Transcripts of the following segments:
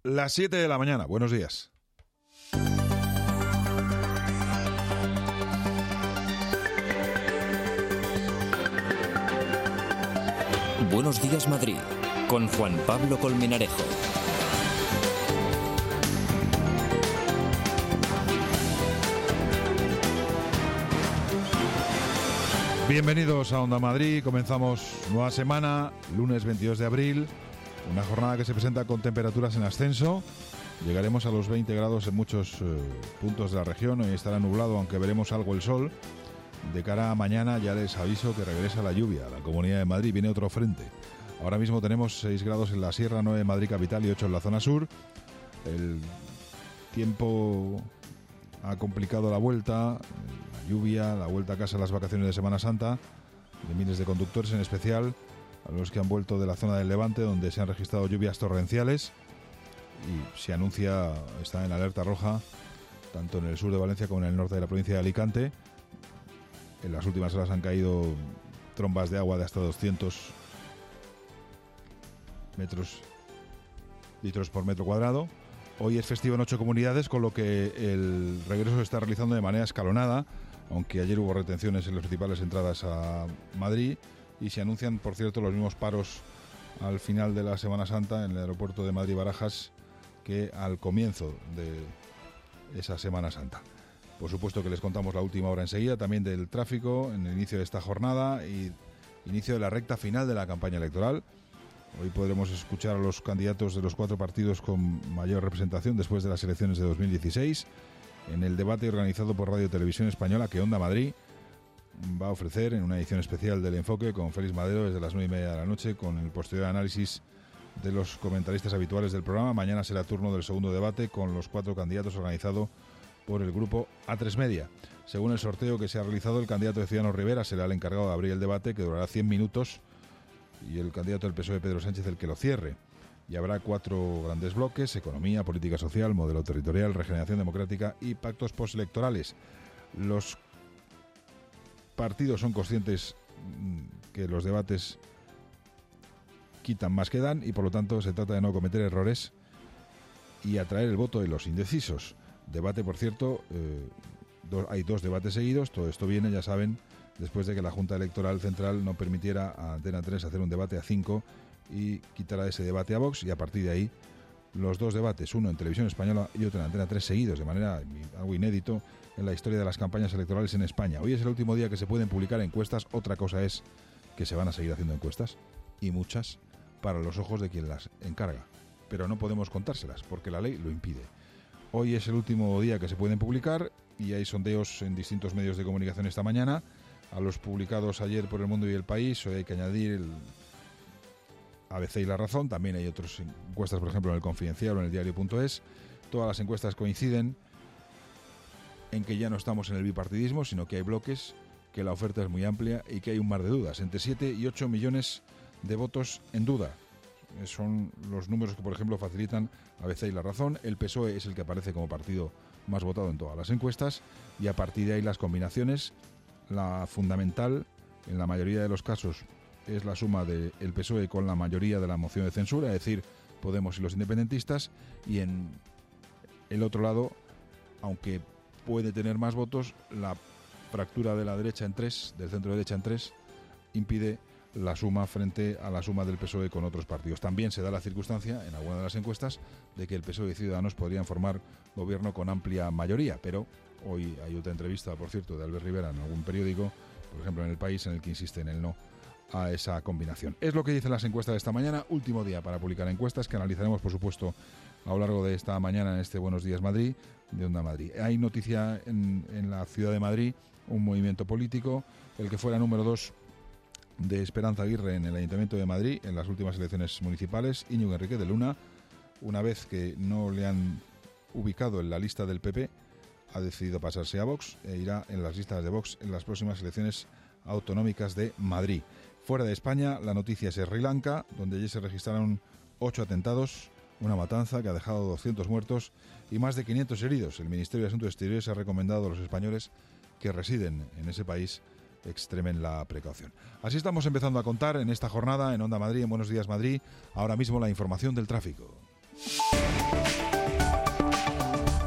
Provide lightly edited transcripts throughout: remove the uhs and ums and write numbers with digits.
las 7 de la mañana. Buenos días. Buenos días, Madrid, con Juan Pablo Colmenarejo. Bienvenidos a Onda Madrid. Comenzamos nueva semana, lunes 22 de abril. Una jornada que se presenta con temperaturas en ascenso. Llegaremos a los 20 grados en muchos puntos de la región. Hoy estará nublado, aunque veremos algo el sol. De cara a mañana ya les aviso que regresa la lluvia a la Comunidad de Madrid. Viene otro frente. Ahora mismo tenemos 6 grados en la Sierra, 9 en Madrid capital y 8 en la zona sur. El tiempo ha complicado la vuelta, la lluvia, la vuelta a casa, las vacaciones de Semana Santa, de miles de conductores, en especial a los que han vuelto de la zona del Levante, donde se han registrado lluvias torrenciales y se anuncia, está en alerta roja, tanto en el sur de Valencia como en el norte de la provincia de Alicante. En las últimas horas han caído trombas de agua de hasta 200 litros por metro cuadrado. Hoy es festivo en 8 comunidades, con lo que el regreso se está realizando de manera escalonada, aunque ayer hubo retenciones en las principales entradas a Madrid, y se anuncian, por cierto, los mismos paros al final de la Semana Santa en el aeropuerto de Madrid-Barajas que al comienzo de esa Semana Santa. Por supuesto que les contamos la última hora enseguida, también del tráfico en el inicio de esta jornada y inicio de la recta final de la campaña electoral. Hoy podremos escuchar a los candidatos de los 4 partidos con mayor representación después de las elecciones de 2016 en el debate organizado por Radio Televisión Española que Onda Madrid va a ofrecer en una edición especial del Enfoque con Félix Madero desde las 9:30 de la noche, con el posterior análisis de los comentaristas habituales del programa. Mañana será turno del segundo debate con los 4 candidatos organizado por el grupo A3 Media. Según el sorteo que se ha realizado, el candidato de Ciudadanos Rivera será el encargado de abrir el debate, que durará 100 minutos, y el candidato del PSOE, Pedro Sánchez, el que lo cierre. Y habrá 4 grandes bloques: economía, política social, modelo territorial, regeneración democrática y pactos postelectorales. Los partidos son conscientes que los debates quitan más que dan, y por lo tanto se trata de no cometer errores y atraer el voto de los indecisos. Debate, por cierto, hay 2 debates seguidos. Todo esto viene, ya saben, después de que la Junta Electoral Central no permitiera a Antena 3 hacer un debate a 5 y quitara ese debate a Vox, y a partir de ahí los 2 debates, uno en Televisión Española y otro en Antena 3, seguidos, de manera algo inédito en la historia de las campañas electorales en España. Hoy es el último día que se pueden publicar encuestas. Otra cosa es que se van a seguir haciendo encuestas, y muchas, para los ojos de quien las encarga, pero no podemos contárselas porque la ley lo impide. Hoy es el último día que se pueden publicar y hay sondeos en distintos medios de comunicación esta mañana. A los publicados ayer por El Mundo y El País, hoy hay que añadir el ABC y La Razón. También hay otras encuestas, por ejemplo, en El Confidencial o en el diario.es. Todas las encuestas coinciden en que ya no estamos en el bipartidismo, sino que hay bloques, que la oferta es muy amplia y que hay un mar de dudas. Entre 7 y 8 millones de votos en duda. Son los números que, por ejemplo, facilitan ABC y La Razón. El PSOE es el que aparece como partido más votado en todas las encuestas, y a partir de ahí las combinaciones. La fundamental, en la mayoría de los casos, es la suma del PSOE con la mayoría de la moción de censura, es decir, Podemos y los independentistas, y en el otro lado, aunque puede tener más votos, la fractura de la derecha en 3, del centro derecha en 3, impide la suma frente a la suma del PSOE con otros partidos. También se da la circunstancia, en alguna de las encuestas, de que el PSOE y Ciudadanos podrían formar gobierno con amplia mayoría, pero hoy hay otra entrevista, por cierto, de Albert Rivera en algún periódico, por ejemplo en El País, en el que insiste en el no a esa combinación. Es lo que dicen las encuestas de esta mañana. Último día para publicar encuestas, que analizaremos, por supuesto, a lo largo de esta mañana en este Buenos Días Madrid de Onda Madrid. Hay noticia en la ciudad de Madrid, un movimiento político, el que fuera número 2 de Esperanza Aguirre en el Ayuntamiento de Madrid en las últimas elecciones municipales, Íñigo Enrique de Luna, una vez que no le han ubicado en la lista del PP, ha decidido pasarse a Vox e irá en las listas de Vox en las próximas elecciones autonómicas de Madrid. Fuera de España, la noticia es Sri Lanka, donde ayer se registraron 8 atentados, una matanza que ha dejado 200 muertos y más de 500 heridos. El Ministerio de Asuntos Exteriores ha recomendado a los españoles que residen en ese país extremen la precaución. Así estamos empezando a contar en esta jornada en Onda Madrid, en Buenos Días Madrid. Ahora mismo la información del tráfico.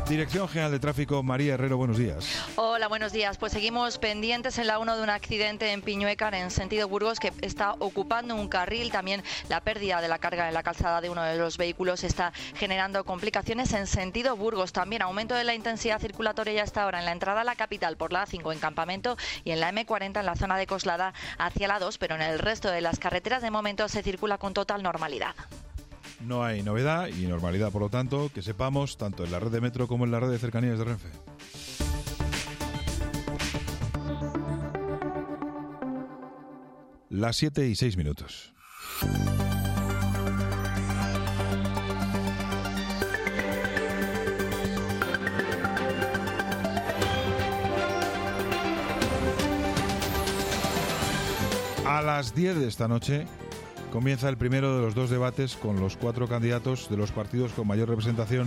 Dirección General de Tráfico, María Herrero, buenos días. Hola, buenos días. Pues seguimos pendientes en la 1 de un accidente en Piñuecar, en sentido Burgos, que está ocupando un carril. También la pérdida de la carga en la calzada de uno de los vehículos está generando complicaciones en sentido Burgos. También aumento de la intensidad circulatoria ya hasta ahora en la entrada a la capital por la A5 en Campamento y en la M40 en la zona de Coslada hacia la 2, pero en el resto de las carreteras de momento se circula con total normalidad. No hay novedad y normalidad, por lo tanto, que sepamos, tanto en la red de metro como en la red de cercanías de Renfe. Las 7:06. A las 10 de esta noche comienza el primero de los dos debates con los 4 candidatos de los partidos con mayor representación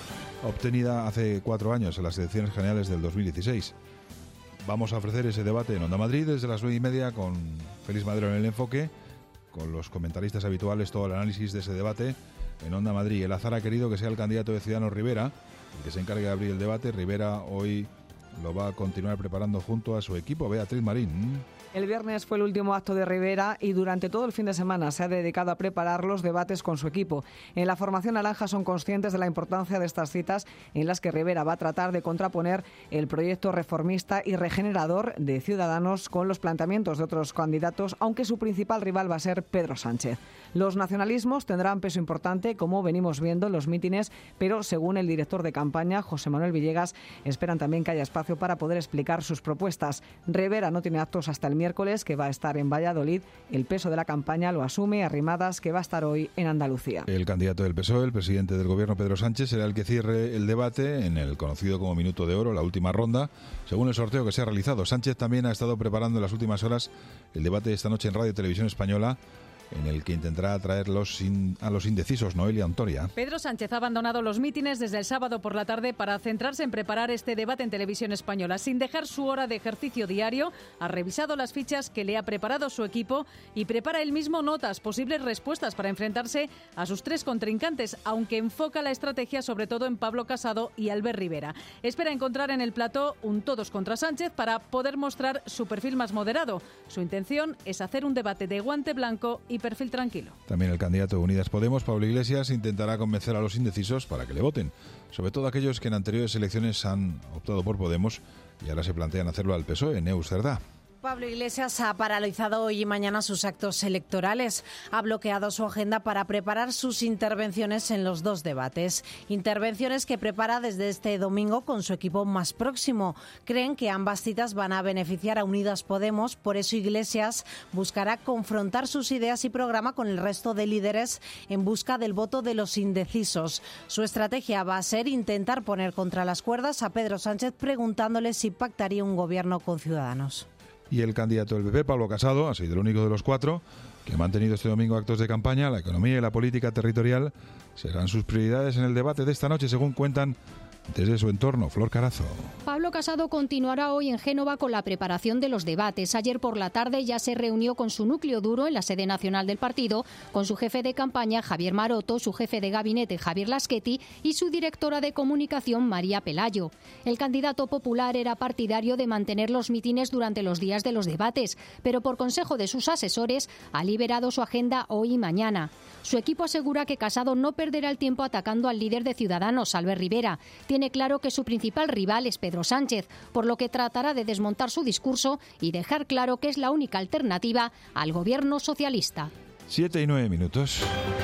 obtenida hace 4 años en las elecciones generales del 2016. Vamos a ofrecer ese debate en Onda Madrid desde las 9:30 con Félix Madero en el enfoque, con los comentaristas habituales, todo el análisis de ese debate en Onda Madrid. El azar ha querido que sea el candidato de Ciudadanos, Rivera, el que se encargue de abrir el debate. Rivera hoy lo va a continuar preparando junto a su equipo, Beatriz Marín. El viernes fue el último acto de Rivera y durante todo el fin de semana se ha dedicado a preparar los debates con su equipo. En la formación naranja son conscientes de la importancia de estas citas en las que Rivera va a tratar de contraponer el proyecto reformista y regenerador de Ciudadanos con los planteamientos de otros candidatos, aunque su principal rival va a ser Pedro Sánchez. Los nacionalismos tendrán peso importante, como venimos viendo en los mítines, pero según el director de campaña, José Manuel Villegas, esperan también que haya espacio para poder explicar sus propuestas. Rivera no tiene actos hasta el miércoles, que va a estar en Valladolid. El peso de la campaña lo asume Arrimadas, que va a estar hoy en Andalucía. El candidato del PSOE, el presidente del gobierno Pedro Sánchez, será el que cierre el debate en el conocido como Minuto de Oro, la última ronda, según el sorteo que se ha realizado. Sánchez también ha estado preparando en las últimas horas el debate de esta noche en Radio y Televisión Española, en el que intentará atraer a los indecisos. Noelia Antoria. Pedro Sánchez ha abandonado los mítines desde el sábado por la tarde para centrarse en preparar este debate en Televisión Española. Sin dejar su hora de ejercicio diario, ha revisado las fichas que le ha preparado su equipo y prepara él mismo notas, posibles respuestas para enfrentarse a sus 3 contrincantes, aunque enfoca la estrategia sobre todo en Pablo Casado y Albert Rivera. Espera encontrar en el plató un todos contra Sánchez para poder mostrar su perfil más moderado. Su intención es hacer un debate de guante blanco y perfil tranquilo. También el candidato de Unidas Podemos, Pablo Iglesias, intentará convencer a los indecisos para que le voten, sobre todo aquellos que en anteriores elecciones han optado por Podemos y ahora se plantean hacerlo al PSOE. Neus Cerdá. Pablo Iglesias ha paralizado hoy y mañana sus actos electorales. Ha bloqueado su agenda para preparar sus intervenciones en los 2 debates. Intervenciones que prepara desde este domingo con su equipo más próximo. Creen que ambas citas van a beneficiar a Unidas Podemos. Por eso Iglesias buscará confrontar sus ideas y programa con el resto de líderes en busca del voto de los indecisos. Su estrategia va a ser intentar poner contra las cuerdas a Pedro Sánchez preguntándole si pactaría un gobierno con Ciudadanos. Y el candidato del PP, Pablo Casado, ha sido el único de los 4 que ha mantenido este domingo actos de campaña. La economía y la política territorial serán sus prioridades en el debate de esta noche, según cuentan desde su entorno. Flor Carazo. Pablo Casado continuará hoy en Génova con la preparación de los debates. Ayer por la tarde ya se reunió con su núcleo duro en la sede nacional del partido, con su jefe de campaña, Javier Maroto, su jefe de gabinete, Javier Laschetti, y su directora de comunicación, María Pelayo. El candidato popular era partidario de mantener los mítines durante los días de los debates, pero por consejo de sus asesores ha liberado su agenda hoy y mañana. Su equipo asegura que Casado no perderá el tiempo atacando al líder de Ciudadanos, Albert Rivera. Tiene claro que su principal rival es Pedro Sánchez, por lo que tratará de desmontar su discurso y dejar claro que es la única alternativa al gobierno socialista. 7:09.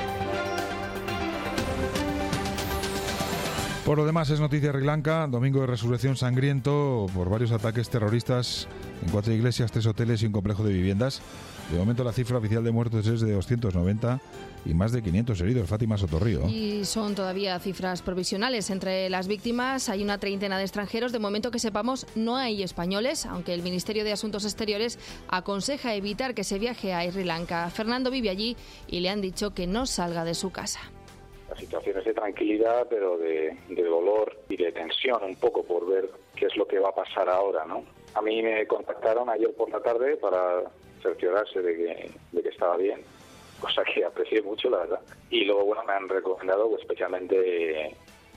Por lo demás, es noticia Sri Lanka, domingo de resurrección sangriento por varios ataques terroristas en 4 iglesias, 3 hoteles y un complejo de viviendas. De momento la cifra oficial de muertos es de 290 y más de 500 heridos. Fátima Sotorrío. Y son todavía cifras provisionales. Entre las víctimas hay una treintena de extranjeros. De momento que sepamos no hay españoles, aunque el Ministerio de Asuntos Exteriores aconseja evitar que se viaje a Sri Lanka. Fernando vive allí y le han dicho que no salga de su casa. La situación es de tranquilidad, pero de dolor y de tensión un poco por ver qué es lo que va a pasar ahora, ¿no? A mí me contactaron ayer por la tarde para cerciorarse de que estaba bien, cosa que aprecié mucho, la verdad. Y luego, bueno, me han recomendado especialmente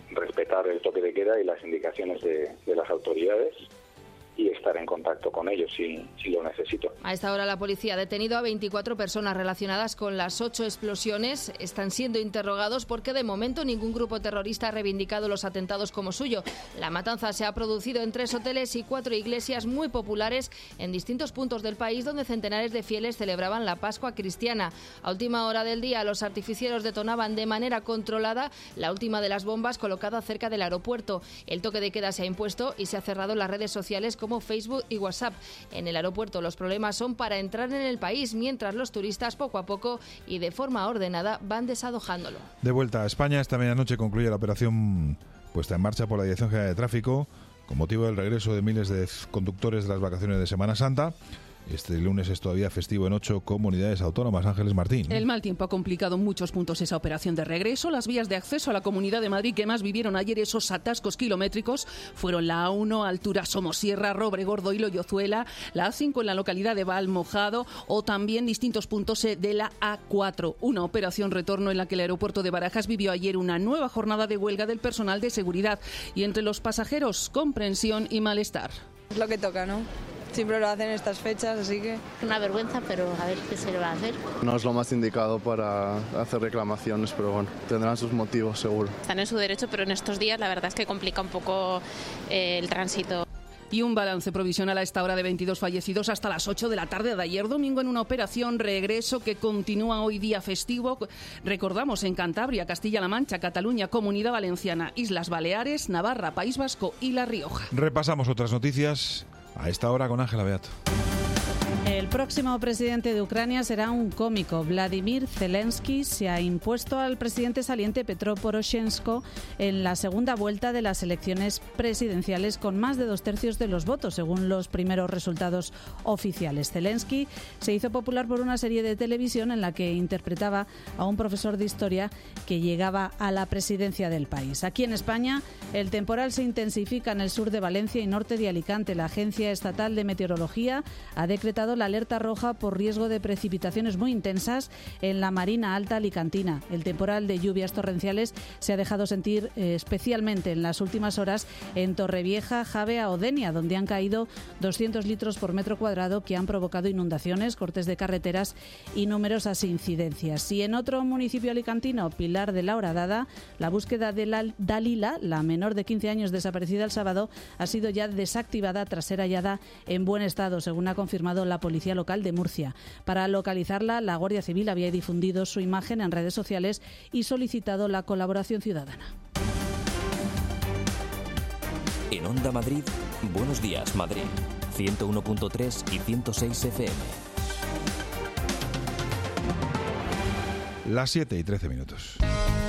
respetar el toque de queda y las indicaciones de las autoridades y estar en contacto con ellos si lo necesito. A esta hora la policía ha detenido a 24 personas relacionadas con las 8 explosiones. Están siendo interrogados porque de momento ningún grupo terrorista ha reivindicado los atentados como suyo. La matanza se ha producido en 3 hoteles y 4 iglesias muy populares en distintos puntos del país donde centenares de fieles celebraban la Pascua cristiana. A última hora del día los artificieros detonaban de manera controlada la última de las bombas colocada cerca del aeropuerto. El toque de queda se ha impuesto y se ha cerrado las redes sociales como Facebook y WhatsApp. En el aeropuerto los problemas son para entrar en el país, mientras los turistas poco a poco y de forma ordenada van desalojándolo. De vuelta a España, esta medianoche concluye la operación puesta en marcha por la Dirección General de Tráfico con motivo del regreso de miles de conductores de las vacaciones de Semana Santa. Este lunes es todavía festivo en 8 comunidades autónomas. Ángeles Martín. El mal tiempo ha complicado en muchos puntos esa operación de regreso. Las vías de acceso a la Comunidad de Madrid que más vivieron ayer esos atascos kilométricos fueron la A1, altura Somosierra, Robregordo y Loyozuela, la A5 en la localidad de Valmojado o también distintos puntos de la A4. Una operación retorno en la que el aeropuerto de Barajas vivió ayer una nueva jornada de huelga del personal de seguridad y entre los pasajeros comprensión y malestar. Es lo que toca, ¿no? Siempre lo hacen en estas fechas, así que... Una vergüenza, pero a ver qué se le va a hacer. No es lo más indicado para hacer reclamaciones, pero bueno, tendrán sus motivos seguro. Están en su derecho, pero en estos días la verdad es que complica un poco el tránsito. Y un balance provisional a esta hora de 22 fallecidos hasta las 8 de la tarde de ayer domingo en una operación regreso que continúa hoy día festivo. Recordamos en Cantabria, Castilla-La Mancha, Cataluña, Comunidad Valenciana, Islas Baleares, Navarra, País Vasco y La Rioja. Repasamos otras noticias a esta hora con Ángela Beato. El próximo presidente de Ucrania será un cómico. Vladimir Zelensky se ha impuesto al presidente saliente Petro Poroshenko en la segunda vuelta de las elecciones presidenciales con más de 2/3 de los votos, según los primeros resultados oficiales. Zelensky se hizo popular por una serie de televisión en la que interpretaba a un profesor de historia que llegaba a la presidencia del país. Aquí en España, el temporal se intensifica en el sur de Valencia y norte de Alicante. La Agencia Estatal de Meteorología ha decretado la alerta roja por riesgo de precipitaciones muy intensas en la Marina Alta alicantina. El temporal de lluvias torrenciales se ha dejado sentir especialmente en las últimas horas en Torrevieja, Javea o Denia, donde han caído 200 litros por metro cuadrado que han provocado inundaciones, cortes de carreteras y numerosas incidencias. Y en otro municipio alicantino, Pilar de la Horadada, la búsqueda de Dalila, la menor de 15 años desaparecida el sábado, ha sido ya desactivada tras ser hallada en buen estado, según ha confirmado la Policía Local de Murcia. Para localizarla, la Guardia Civil había difundido su imagen en redes sociales y solicitado la colaboración ciudadana. En Onda Madrid, Buenos Días Madrid, 101.3 y 106 FM. Las 7:13 minutos.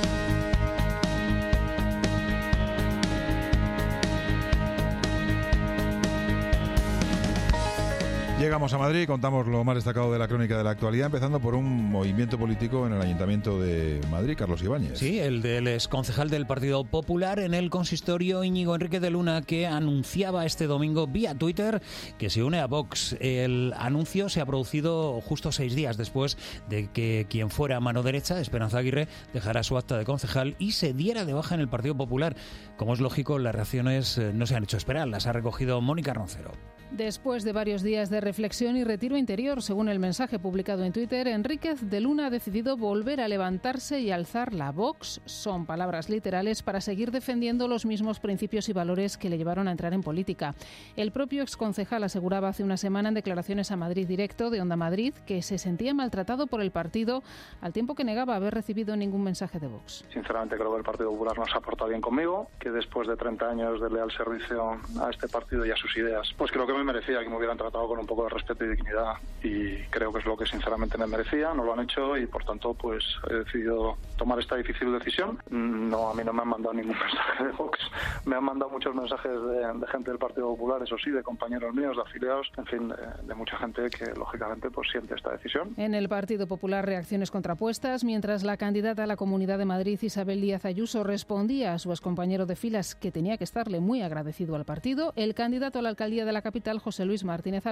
Llegamos a Madrid y contamos lo más destacado de la crónica de la actualidad, empezando por un movimiento político en el Ayuntamiento de Madrid, Carlos Ibáñez. Sí, el del exconcejal del Partido Popular en el consistorio, Íñigo Enrique de Luna, que anunciaba este domingo vía Twitter que se une a Vox. El anuncio se ha producido justo 6 días después de que quien fuera mano derecha, Esperanza Aguirre, dejara su acta de concejal y se diera de baja en el Partido Popular. Como es lógico, las reacciones no se han hecho esperar, las ha recogido Mónica Roncero. Después de varios días de reflexión y retiro interior, según el mensaje publicado en Twitter, Enríquez de Luna ha decidido volver a levantarse y alzar la Vox, son palabras literales, para seguir defendiendo los mismos principios y valores que le llevaron a entrar en política. El propio exconcejal aseguraba hace una semana en declaraciones a Madrid Directo de Onda Madrid que se sentía maltratado por el partido, al tiempo que negaba haber recibido ningún mensaje de Vox. Sinceramente creo que el Partido Popular no se ha portado bien conmigo, que después de 30 años de leal servicio a este partido y a sus ideas, pues creo que me merecía que me hubieran tratado con un poco de respeto y dignidad, y creo que es lo que sinceramente me merecía. No lo han hecho y por tanto pues he decidido tomar esta difícil decisión. No, a mí no me han mandado ningún mensaje de Vox, me han mandado muchos mensajes de gente del Partido Popular, eso sí, de compañeros míos, de afiliados, en fin, de mucha gente que lógicamente pues siente esta decisión. En el Partido Popular, reacciones contrapuestas, mientras la candidata a la Comunidad de Madrid, Isabel Díaz Ayuso, respondía a su excompañero de filas que tenía que estarle muy agradecido al partido. El candidato a la alcaldía de la capital, José Luis Martínez Almeida,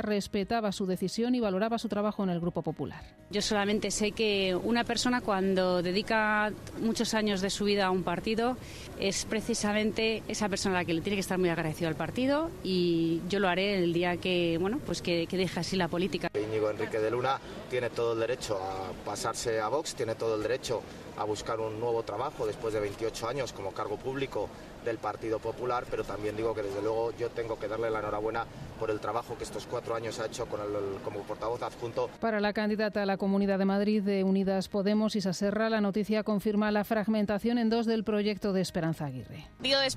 respetaba su decisión y valoraba su trabajo en el Grupo Popular. Yo solamente sé que una persona cuando dedica muchos años de su vida a un partido es precisamente esa persona a la que le tiene que estar muy agradecido al partido, y yo lo haré el día que deje así la política. Íñigo Enrique de Luna tiene todo el derecho a pasarse a Vox, tiene todo el derecho a buscar un nuevo trabajo después de 28 años como cargo público del Partido Popular, pero también digo que desde luego yo tengo que darle la enhorabuena por el trabajo que estos 4 años ha hecho como portavoz adjunto. Para la candidata a la Comunidad de Madrid de Unidas Podemos, Isa Serra, la noticia confirma la fragmentación en 2 del proyecto de Esperanza Aguirre.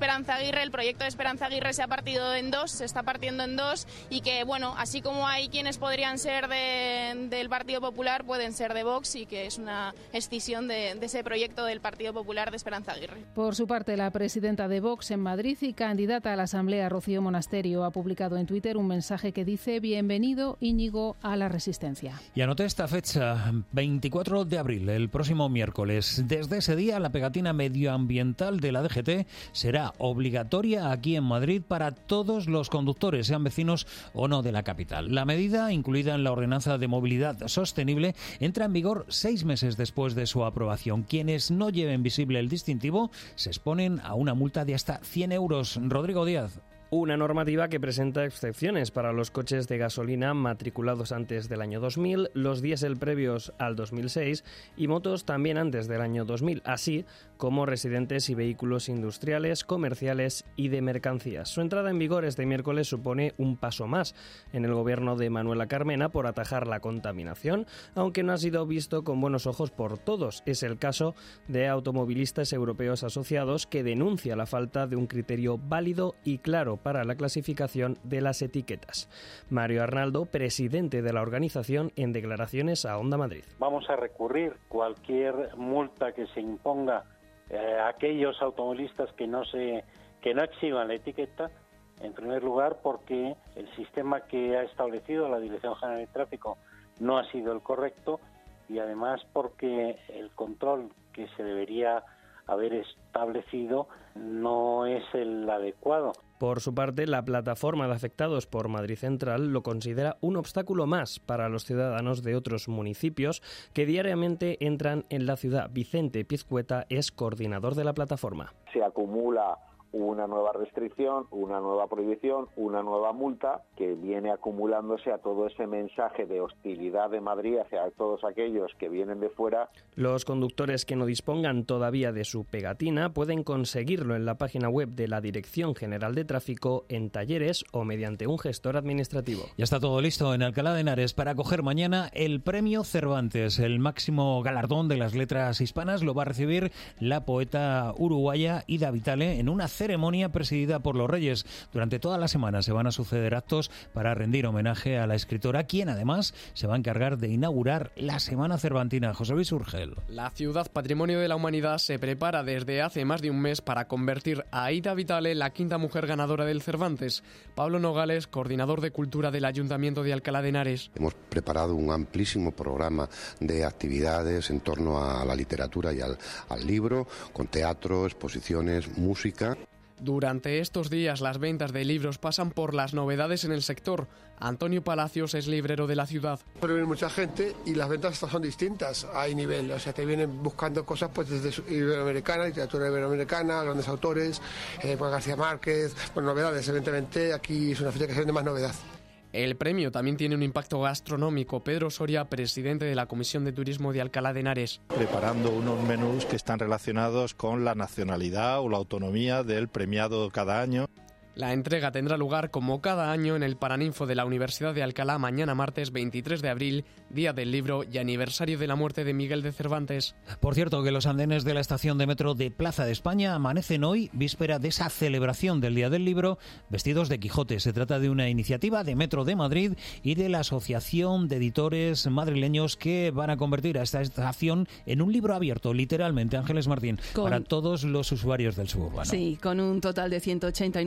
El proyecto de Esperanza Aguirre se ha partido en 2, se está partiendo en 2, y que, bueno, así como hay quienes podrían ser del Partido Popular, pueden ser de Vox, y que es una escisión de ese proyecto del Partido Popular de Esperanza Aguirre. Por su parte, la presidenta de Vox en Madrid y candidata a la Asamblea, Rocío Monasterio, ha publicado en Twitter un mensaje que dice: bienvenido, Íñigo, a la resistencia. Y anoté esta fecha, 24 de abril, el próximo miércoles. Desde ese día, la pegatina medioambiental de la DGT será obligatoria aquí en Madrid para todos los conductores, sean vecinos o no de la capital. La medida, incluida en la Ordenanza de Movilidad Sostenible, entra en vigor 6 meses después de su aprobación. Quienes no lleven visible el distintivo se exponen a una multa de hasta 100 euros. Rodrigo Díaz. Una normativa que presenta excepciones para los coches de gasolina matriculados antes del año 2000, los diésel previos al 2006 y motos también antes del año 2000, así como residentes y vehículos industriales, comerciales y de mercancías. Su entrada en vigor este miércoles supone un paso más en el gobierno de Manuela Carmena por atajar la contaminación, aunque no ha sido visto con buenos ojos por todos. Es el caso de Automovilistas Europeos Asociados, que denuncia la falta de un criterio válido y claro para la clasificación de las etiquetas. Mario Arnaldo, presidente de la organización, en declaraciones a Onda Madrid. Vamos a recurrir cualquier multa que se imponga a aquellos automovilistas que no exhiban la etiqueta, en primer lugar porque el sistema que ha establecido la Dirección General de Tráfico no ha sido el correcto, y además porque el control que se debería haber establecido no es el adecuado. Por su parte, la plataforma de afectados por Madrid Central lo considera un obstáculo más para los ciudadanos de otros municipios que diariamente entran en la ciudad. Vicente Pizcueta es coordinador de la plataforma. Se acumula una nueva restricción, una nueva prohibición, una nueva multa que viene acumulándose a todo ese mensaje de hostilidad de Madrid hacia todos aquellos que vienen de fuera. Los conductores que no dispongan todavía de su pegatina pueden conseguirlo en la página web de la Dirección General de Tráfico, en talleres o mediante un gestor administrativo. Ya está todo listo en Alcalá de Henares para acoger mañana el Premio Cervantes, el máximo galardón de las letras hispanas. Lo va a recibir la poeta uruguaya Ida Vitale en una ceremonia presidida por los Reyes. Durante toda la semana se van a suceder actos para rendir homenaje a la escritora, quien además se va a encargar de inaugurar la Semana Cervantina. José Luis Urgel. La ciudad Patrimonio de la Humanidad se prepara desde hace más de un mes para convertir a Ida Vitale en la 5ª mujer ganadora del Cervantes. Pablo Nogales, coordinador de Cultura del Ayuntamiento de Alcalá de Henares. Hemos preparado un amplísimo programa de actividades en torno a la literatura y al libro, con teatro, exposiciones, música. Durante estos días las ventas de libros pasan por las novedades en el sector. Antonio Palacios es librero de la ciudad. Puede venir mucha gente y las ventas son distintas. Hay nivel, o sea, te vienen buscando cosas pues desde iberoamericana, literatura iberoamericana, grandes autores, pues García Márquez, pues novedades. Evidentemente aquí es una fecha que se vende más novedad. El premio también tiene un impacto gastronómico. Pedro Soria, presidente de la Comisión de Turismo de Alcalá de Henares. Preparando unos menús que están relacionados con la nacionalidad o la autonomía del premiado cada año. La entrega tendrá lugar como cada año en el Paraninfo de la Universidad de Alcalá mañana martes 23 de abril, Día del Libro y aniversario de la muerte de Miguel de Cervantes. Por cierto, que los andenes de la estación de metro de Plaza de España amanecen hoy, víspera de esa celebración del Día del Libro, vestidos de Quijote. Se trata de una iniciativa de Metro de Madrid y de la Asociación de Editores Madrileños, que van a convertir a esta estación en un libro abierto, literalmente, Ángeles Martín, para todos los usuarios del suburbano. Sí, con un total de 189 planchas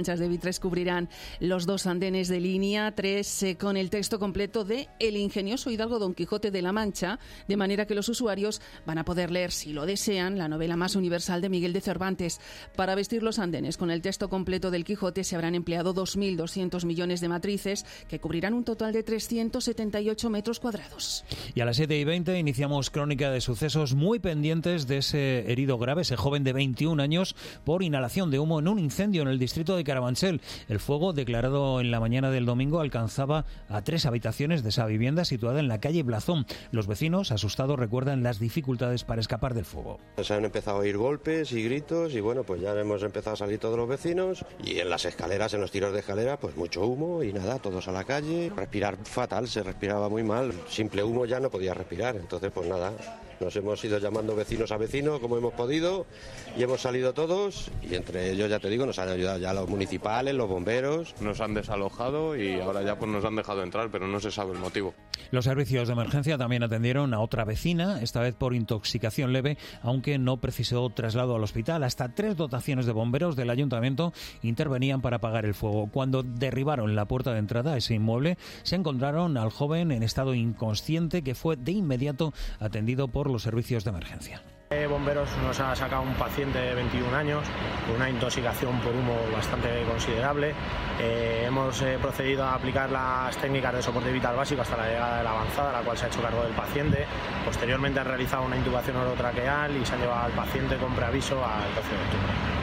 planchas de vitres cubrirán los 2 andenes de línea 3 con el texto completo de El ingenioso hidalgo Don Quijote de la Mancha, de manera que los usuarios van a poder leer, si lo desean, la novela más universal de Miguel de Cervantes. Para vestir los andenes con el texto completo del Quijote se habrán empleado 2.200 millones de matrices que cubrirán un total de 378 metros cuadrados. Y a las 7:20 iniciamos crónica de sucesos muy pendientes de ese herido grave, ese joven de 21 años, por inhalación de humo en un incendio en el distrito de Carabanchel. El fuego, declarado en la mañana del domingo, alcanzaba a 3 habitaciones de esa vivienda situada en la calle Blazón. Los vecinos, asustados, recuerdan las dificultades para escapar del fuego. Se han empezado a oír golpes y gritos y bueno, pues ya hemos empezado a salir todos los vecinos y en las escaleras, en los tiros de escalera, pues mucho humo y nada, todos a la calle. Respirar fatal, se respiraba muy mal. Simple humo ya no podía respirar, entonces pues nada. Nos hemos ido llamando vecinos a vecinos como hemos podido y hemos salido todos y entre ellos, ya te digo, nos han ayudado ya los municipales, los bomberos. Nos han desalojado y ahora ya pues nos han dejado entrar, pero no se sabe el motivo. Los servicios de emergencia también atendieron a otra vecina, esta vez por intoxicación leve, aunque no precisó traslado al hospital. Hasta 3 dotaciones de bomberos del ayuntamiento intervenían para apagar el fuego. Cuando derribaron la puerta de entrada a ese inmueble, se encontraron al joven en estado inconsciente, que fue de inmediato atendido por los servicios de emergencia. Bomberos nos ha sacado un paciente de 21 años con una intoxicación por humo bastante considerable. Hemos procedido a aplicar las técnicas de soporte vital básico hasta la llegada de la avanzada, la cual se ha hecho cargo del paciente. Posteriormente han realizado una intubación orotraqueal y se han llevado al paciente con preaviso al 12 de octubre.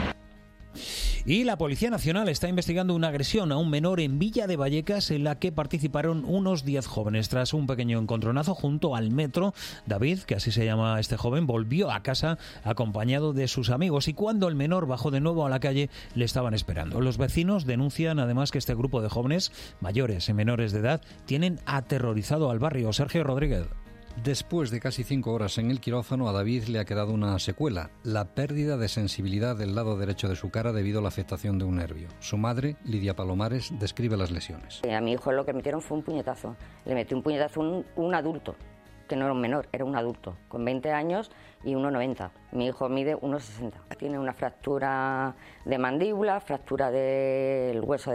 Y la Policía Nacional está investigando una agresión a un menor en Villa de Vallecas en la que participaron unos 10 jóvenes. Tras un pequeño encontronazo junto al metro, David, que así se llama este joven, volvió a casa acompañado de sus amigos y cuando el menor bajó de nuevo a la calle le estaban esperando. Los vecinos denuncian además que este grupo de jóvenes, mayores y menores de edad, tienen aterrorizado al barrio. Sergio Rodríguez. Después de casi 5 horas en el quirófano, a David le ha quedado una secuela, la pérdida de sensibilidad del lado derecho de su cara debido a la afectación de un nervio. Su madre, Lidia Palomares, describe las lesiones. A mi hijo lo que metieron fue un puñetazo. Le metió un puñetazo un adulto, que no era un menor, era un adulto, con 20 años y 1,90. Mi hijo mide 1,60. Tiene una fractura de mandíbula, fractura del hueso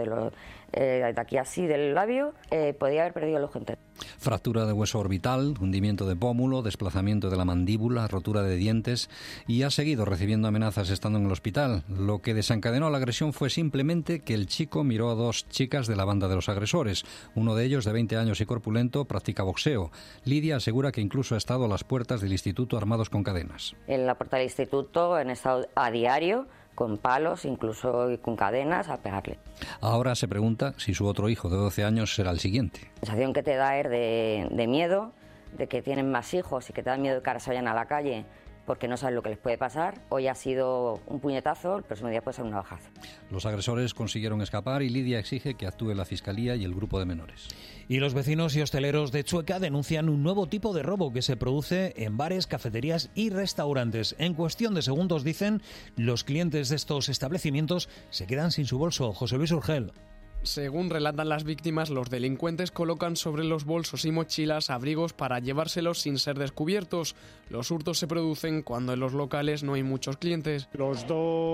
de aquí así del labio, podía haber perdido el ojo entero. Fractura de hueso orbital, hundimiento de pómulo, desplazamiento de la mandíbula, rotura de dientes y ha seguido recibiendo amenazas estando en el hospital. Lo que desencadenó la agresión fue simplemente que el chico miró a 2 chicas de la banda de los agresores. Uno de ellos, de 20 años y corpulento, practica boxeo. Lidia asegura que incluso ha estado a las puertas del instituto armados con cadenas. En la puerta del instituto han estado a diario con palos, incluso con cadenas, a pegarle. Ahora se pregunta si su otro hijo de 12 años será el siguiente. La sensación que te da es de miedo, de que tienen más hijos y que te da miedo de que ahora se vayan a la calle porque no saben lo que les puede pasar. Hoy ha sido un puñetazo, el próximo día puede ser un navajazo. Los agresores consiguieron escapar y Lidia exige que actúe la Fiscalía y el grupo de menores. Y los vecinos y hosteleros de Chueca denuncian un nuevo tipo de robo que se produce en bares, cafeterías y restaurantes. En cuestión de segundos, dicen, los clientes de estos establecimientos se quedan sin su bolso. José Luis Urgel. Según relatan las víctimas, los delincuentes colocan sobre los bolsos y mochilas abrigos para llevárselos sin ser descubiertos. Los hurtos se producen cuando en los locales no hay muchos clientes. Los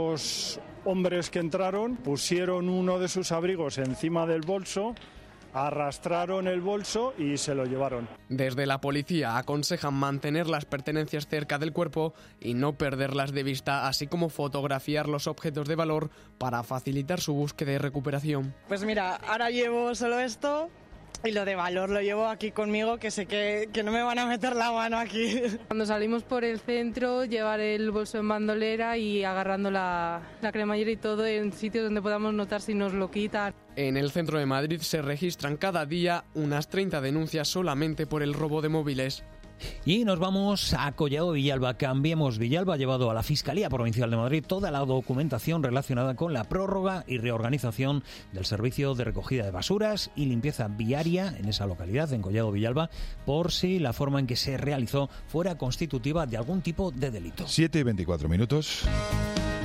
2 hombres que entraron pusieron uno de sus abrigos encima del bolso, arrastraron el bolso y se lo llevaron. Desde la policía aconsejan mantener las pertenencias cerca del cuerpo y no perderlas de vista, así como fotografiar los objetos de valor para facilitar su búsqueda y recuperación. Pues mira, ahora llevo solo esto y lo de valor lo llevo aquí conmigo, que sé que no me van a meter la mano aquí. Cuando salimos por el centro, llevar el bolso en bandolera y agarrando la cremallera y todo en sitios donde podamos notar si nos lo quitan. En el centro de Madrid se registran cada día unas 30 denuncias solamente por el robo de móviles. Y nos vamos a Collado Villalba. Cambiemos. Villalba ha llevado a la Fiscalía Provincial de Madrid toda la documentación relacionada con la prórroga y reorganización del servicio de recogida de basuras y limpieza viaria en esa localidad, en Collado Villalba, por si la forma en que se realizó fuera constitutiva de algún tipo de delito. 7:24.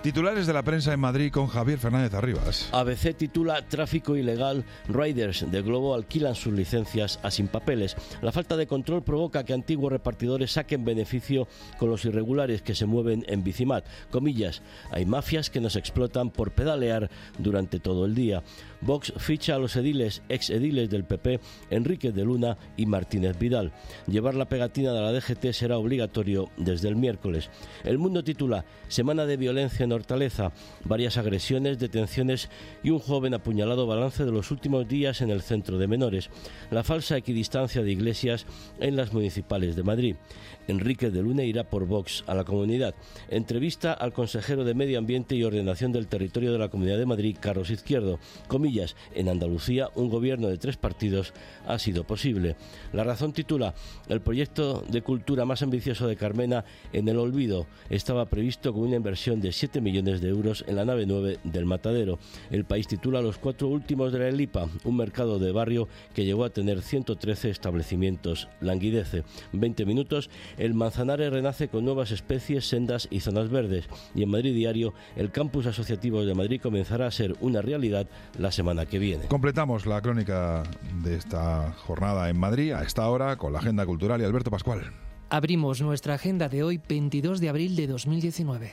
Titulares de la prensa en Madrid con Javier Fernández Arribas. ABC titula Tráfico ilegal. Riders de Globo alquilan sus licencias a sin papeles. La falta de control provoca que antiguos repartidores saquen beneficio con los irregulares que se mueven en Bicimat. Comillas, hay mafias que nos explotan por pedalear durante todo el día. Vox ficha a los exediles del PP, Enrique de Luna y Martínez Vidal. Llevar la pegatina de la DGT será obligatorio desde el miércoles. El Mundo titula Semana de violencia en Hortaleza, varias agresiones, detenciones y un joven apuñalado. Balance de los últimos días en el centro de menores. La falsa equidistancia de Iglesias en las municipales de Madrid. Enrique de Luna irá por Vox a la Comunidad. Entrevista al consejero de Medio Ambiente y Ordenación del Territorio de la Comunidad de Madrid, Carlos Izquierdo. Comillas, en Andalucía un gobierno de 3 partidos ha sido posible. La Razón titula el proyecto de cultura más ambicioso de Carmena en el olvido. Estaba previsto con una inversión de 7 millones de euros en la nave 9 del Matadero. El País titula los 4 últimos de la Elipa, un mercado de barrio que llegó a tener 113 establecimientos. Languidece. 20 minutos. El Manzanares renace con nuevas especies, sendas y zonas verdes. Y en Madrid Diario, el campus asociativo de Madrid comenzará a ser una realidad la semana que viene. Completamos la crónica de esta jornada en Madrid a esta hora con la agenda cultural y Alberto Pascual. Abrimos nuestra agenda de hoy, 22 de abril de 2019.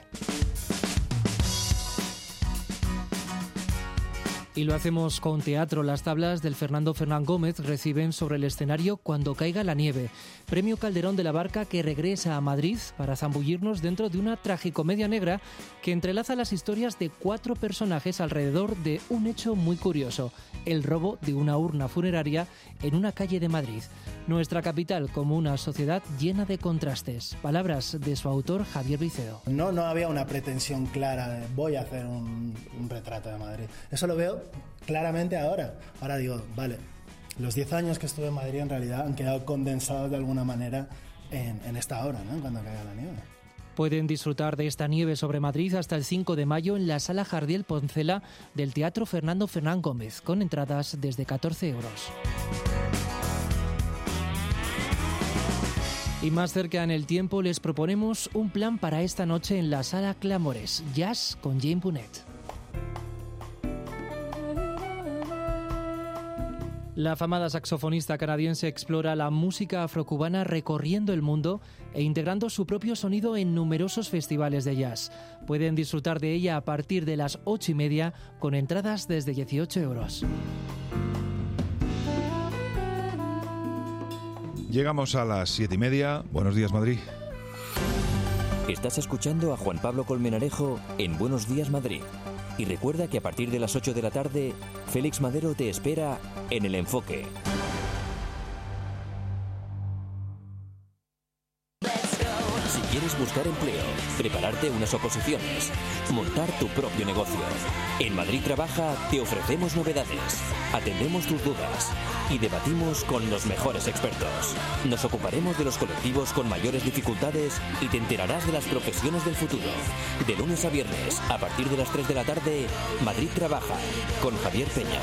Y lo hacemos con teatro. Las tablas del Fernando Fernán Gómez reciben sobre el escenario Cuando caiga la nieve, premio Calderón de la Barca, que regresa a Madrid para zambullirnos dentro de una tragicomedia negra que entrelaza las historias de 4 personajes alrededor de un hecho muy curioso: el robo de una urna funeraria en una calle de Madrid. Nuestra capital como una sociedad llena de contrastes. Palabras de su autor, Javier Vicedo. No había una pretensión clara de voy a hacer un retrato de Madrid. Eso lo veo claramente ahora. Ahora digo, vale, los 10 años que estuve en Madrid en realidad han quedado condensados de alguna manera en esta hora, ¿no? Cuando caiga la nieve. Pueden disfrutar de esta nieve sobre Madrid hasta el 5 de mayo en la Sala Jardiel Poncela del Teatro Fernando Fernán Gómez, con entradas desde 14 euros. Y más cerca en el tiempo les proponemos un plan para esta noche en la Sala Clamores, jazz con Jane Punet. La afamada saxofonista canadiense explora la música afrocubana recorriendo el mundo e integrando su propio sonido en numerosos festivales de jazz. Pueden disfrutar de ella a partir de las 8:30 con entradas desde 18 euros. Llegamos a las 7:30. Buenos días, Madrid. Estás escuchando a Juan Pablo Colmenarejo en Buenos Días, Madrid. Y recuerda que a partir de las 8 de la tarde, Félix Madero te espera en El Enfoque. Si quieres buscar empleo, prepararte unas oposiciones, montar tu propio negocio, en Madrid Trabaja te ofrecemos novedades, atendemos tus dudas y debatimos con los mejores expertos. Nos ocuparemos de los colectivos con mayores dificultades y te enterarás de las profesiones del futuro. De lunes a viernes, a partir de las 3 de la tarde, Madrid Trabaja, con Javier Peña.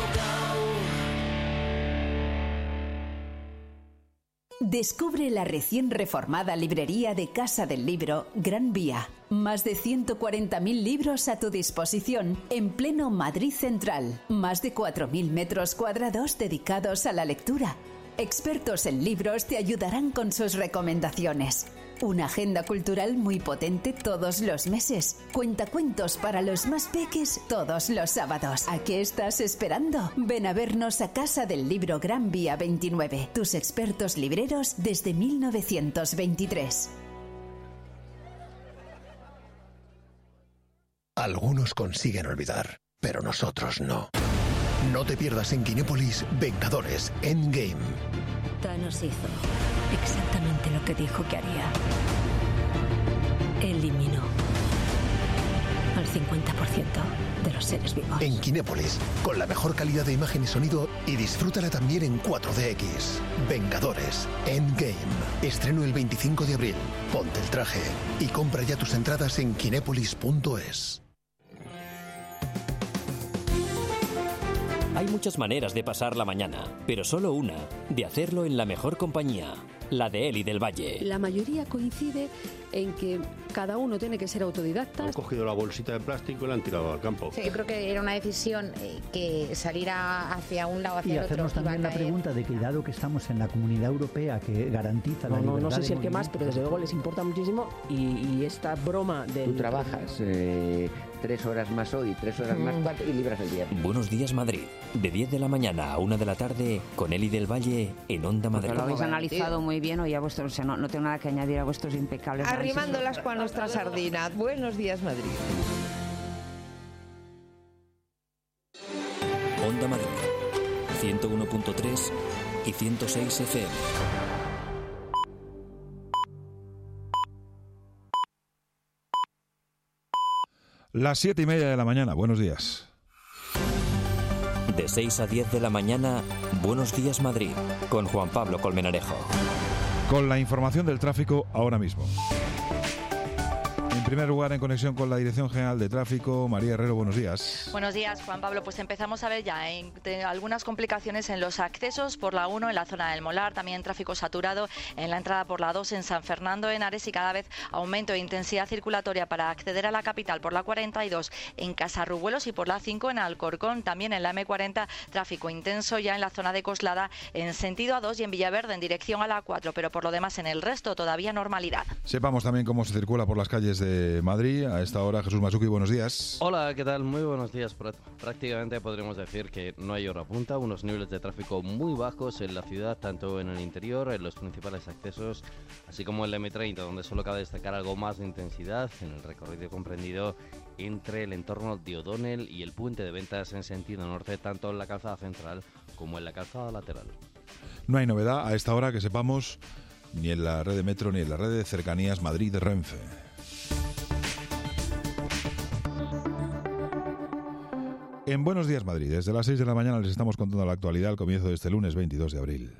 Descubre la recién reformada librería de Casa del Libro Gran Vía. Más de 140.000 libros a tu disposición en pleno Madrid Central. Más de 4.000 metros cuadrados dedicados a la lectura. Expertos en libros te ayudarán con sus recomendaciones. Una agenda cultural muy potente todos los meses. Cuentacuentos para los más peques todos los sábados. ¿A qué estás esperando? Ven a vernos a Casa del Libro Gran Vía 29. Tus expertos libreros desde 1923. Algunos consiguen olvidar, pero nosotros no. No te pierdas en Kinépolis Vengadores Endgame. Thanos hizo exactamente lo que dijo que haría. Eliminó al 50% de los seres vivos. En Kinépolis, con la mejor calidad de imagen y sonido, y disfrútala también en 4DX. Vengadores Endgame. Estreno el 25 de abril. Ponte el traje y compra ya tus entradas en kinépolis.es. Hay muchas maneras de pasar la mañana, pero solo una, de hacerlo en la mejor compañía, la de Eli del Valle. La mayoría coincide en que cada uno tiene que ser autodidacta. Han cogido la bolsita de plástico y la han tirado al campo. Sí, yo creo que era una decisión que saliera hacia un lado, hacia y el otro. Y hacernos también la pregunta de que dado que estamos en la Comunidad Europea que garantiza la libertad. No sé si el que más, pero desde luego les importa muchísimo y esta broma de... Tú trabajas 3 horas más hoy, 3 horas más 4 y libras el viernes. Buenos días Madrid, de 10 de la mañana a 1 de la tarde, con Eli del Valle en Onda Madrid. Lo habéis analizado muy bien, hoy a vuestros, o sea, no tengo nada que añadir a vuestros impecables análisis. Arrimándolas con nuestra sardina. Buenos días Madrid. Onda Madrid, 101.3 y 106 FM. Las 7:30 de la mañana, buenos días. De 6 a 10 de la mañana, Buenos días Madrid, con Juan Pablo Colmenarejo. Con la información del tráfico ahora mismo. En primer lugar, en conexión con la Dirección General de Tráfico, María Herrero, buenos días. Buenos días, Juan Pablo. Pues empezamos a ver ya algunas complicaciones en los accesos por la 1 en la zona del Molar, también tráfico saturado en la entrada por la 2 en San Fernando de Henares y cada vez aumento de intensidad circulatoria para acceder a la capital por la 42 en Casarrubuelos y por la 5 en Alcorcón. También en la M40 tráfico intenso ya en la zona de Coslada en sentido A2 y en Villaverde en dirección a la 4, pero por lo demás en el resto todavía normalidad. Sepamos también cómo se circula por las calles de Madrid. A esta hora, Jesús Masuki, buenos días. Hola, ¿qué tal? Muy buenos días. Prácticamente podremos decir que no hay hora punta, unos niveles de tráfico muy bajos en la ciudad, tanto en el interior, en los principales accesos, así como en la M30, donde solo cabe destacar algo más de intensidad en el recorrido comprendido entre el entorno de O'Donnell y el puente de Ventas en sentido norte, tanto en la calzada central como en la calzada lateral. No hay novedad a esta hora que sepamos ni en la red de metro ni en la red de cercanías Madrid de Renfe. En Buenos Días Madrid, desde las 6 de la mañana les estamos contando la actualidad al comienzo de este lunes 22 de abril.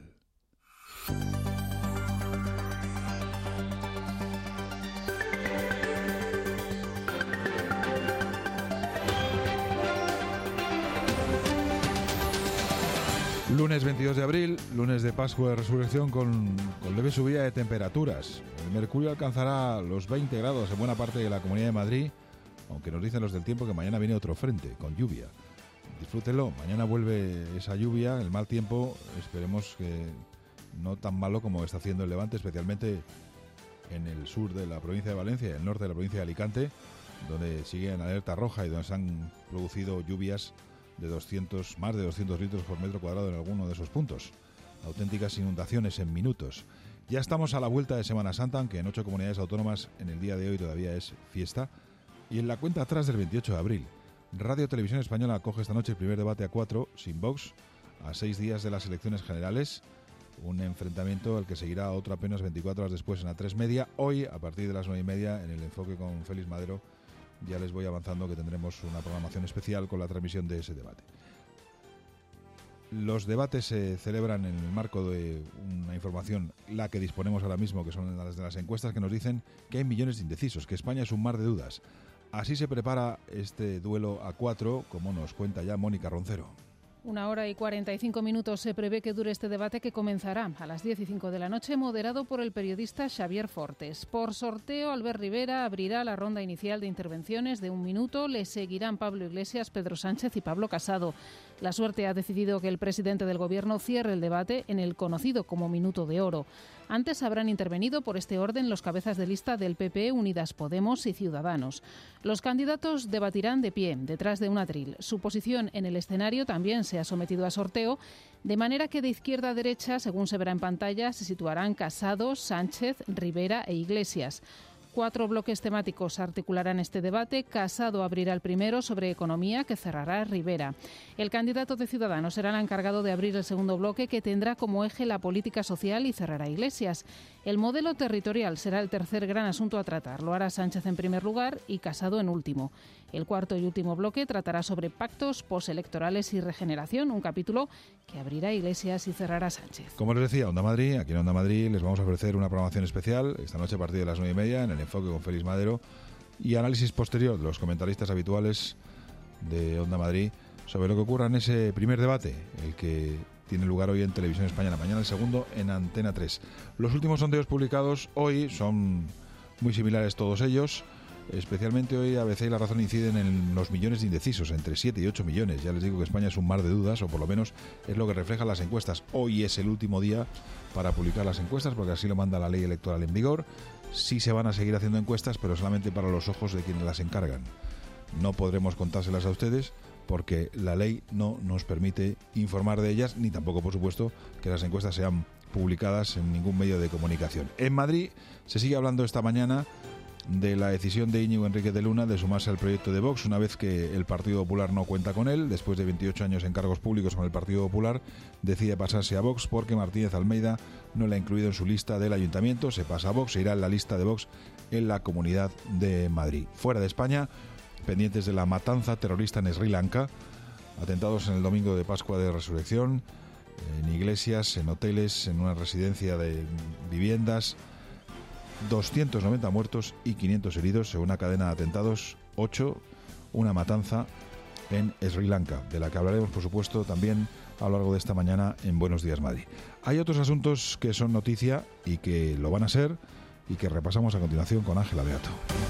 Lunes 22 de abril, lunes de Pascua de Resurrección con leve subida de temperaturas. El mercurio alcanzará los 20 grados en buena parte de la Comunidad de Madrid, aunque nos dicen los del tiempo que mañana viene otro frente, con lluvia. Disfrútenlo, mañana vuelve esa lluvia, el mal tiempo, esperemos que no tan malo como está haciendo el Levante, especialmente en el sur de la provincia de Valencia y el norte de la provincia de Alicante, donde sigue en alerta roja y donde se han producido lluvias de más de 200 litros por metro cuadrado en alguno de esos puntos. Auténticas inundaciones en minutos. Ya estamos a la vuelta de Semana Santa, aunque en 8 comunidades autónomas en el día de hoy todavía es fiesta. Y en la cuenta atrás del 28 de abril, Radio Televisión Española acoge esta noche el primer debate a 4, sin Vox, a 6 días de las elecciones generales. Un enfrentamiento al que seguirá otro apenas 24 horas después en A3 Media. Hoy, a partir de las 9:30, en el enfoque con Félix Madero, ya les voy avanzando que tendremos una programación especial con la transmisión de ese debate. Los debates se celebran en el marco de una información, la que disponemos ahora mismo, que son las de las encuestas que nos dicen que hay millones de indecisos, que España es un mar de dudas. Así se prepara este duelo a 4, como nos cuenta ya Mónica Roncero. 1 hora y 45 minutos se prevé que dure este debate, que comenzará a las 10:05 de la noche, moderado por el periodista Xavier Fortes. Por sorteo, Albert Rivera abrirá la ronda inicial de intervenciones de 1 minuto. Le seguirán Pablo Iglesias, Pedro Sánchez y Pablo Casado. La suerte ha decidido que el presidente del Gobierno cierre el debate en el conocido como minuto de oro. Antes habrán intervenido por este orden los cabezas de lista del PP, Unidas Podemos y Ciudadanos. Los candidatos debatirán de pie, detrás de un atril. Su posición en el escenario también se ha sometido a sorteo, de manera que de izquierda a derecha, según se verá en pantalla, se situarán Casado, Sánchez, Rivera e Iglesias. 4 bloques temáticos articularán este debate. Casado abrirá el primero, sobre economía, que cerrará Rivera. El candidato de Ciudadanos será el encargado de abrir el segundo bloque, que tendrá como eje la política social, y cerrará Iglesias. El modelo territorial será el tercer gran asunto a tratar. Lo hará Sánchez en primer lugar y Casado en último. El cuarto y último bloque tratará sobre pactos postelectorales y regeneración, un capítulo que abrirá Iglesias y cerrará Sánchez. Como les decía, Onda Madrid, aquí en Onda Madrid les vamos a ofrecer una programación especial esta noche a partir de las 9:30 en el enfoque con Félix Madero y análisis posterior de los comentaristas habituales de Onda Madrid sobre lo que ocurra en ese primer debate, el que tiene lugar hoy en Televisión Española, mañana el segundo en Antena 3. Los últimos sondeos publicados hoy son muy similares todos ellos. Especialmente hoy ABC y La Razón inciden en los millones de indecisos, entre 7 y 8 millones. Ya les digo que España es un mar de dudas, o por lo menos es lo que reflejan las encuestas. Hoy es el último día para publicar las encuestas, porque así lo manda la ley electoral en vigor. Sí se van a seguir haciendo encuestas, pero solamente para los ojos de quienes las encargan. No podremos contárselas a ustedes porque la ley no nos permite informar de ellas, ni tampoco, por supuesto, que las encuestas sean publicadas en ningún medio de comunicación. En Madrid se sigue hablando esta mañana de la decisión de Íñigo Enríquez de Luna de sumarse al proyecto de Vox, una vez que el Partido Popular no cuenta con él. Después de 28 años en cargos públicos con el Partido Popular, decide pasarse a Vox porque Martínez Almeida no la ha incluido en su lista del Ayuntamiento. Se pasa a Vox, se irá en la lista de Vox en la Comunidad de Madrid. Fuera de España, pendientes de la matanza terrorista en Sri Lanka, atentados en el domingo de Pascua de Resurrección, en iglesias, en hoteles, en una residencia de viviendas. 290 muertos y 500 heridos, según una cadena de atentados, 8, una matanza en Sri Lanka, de la que hablaremos, por supuesto, también a lo largo de esta mañana en Buenos Días Madrid. Hay otros asuntos que son noticia y que lo van a ser y que repasamos a continuación con Ángela Beato.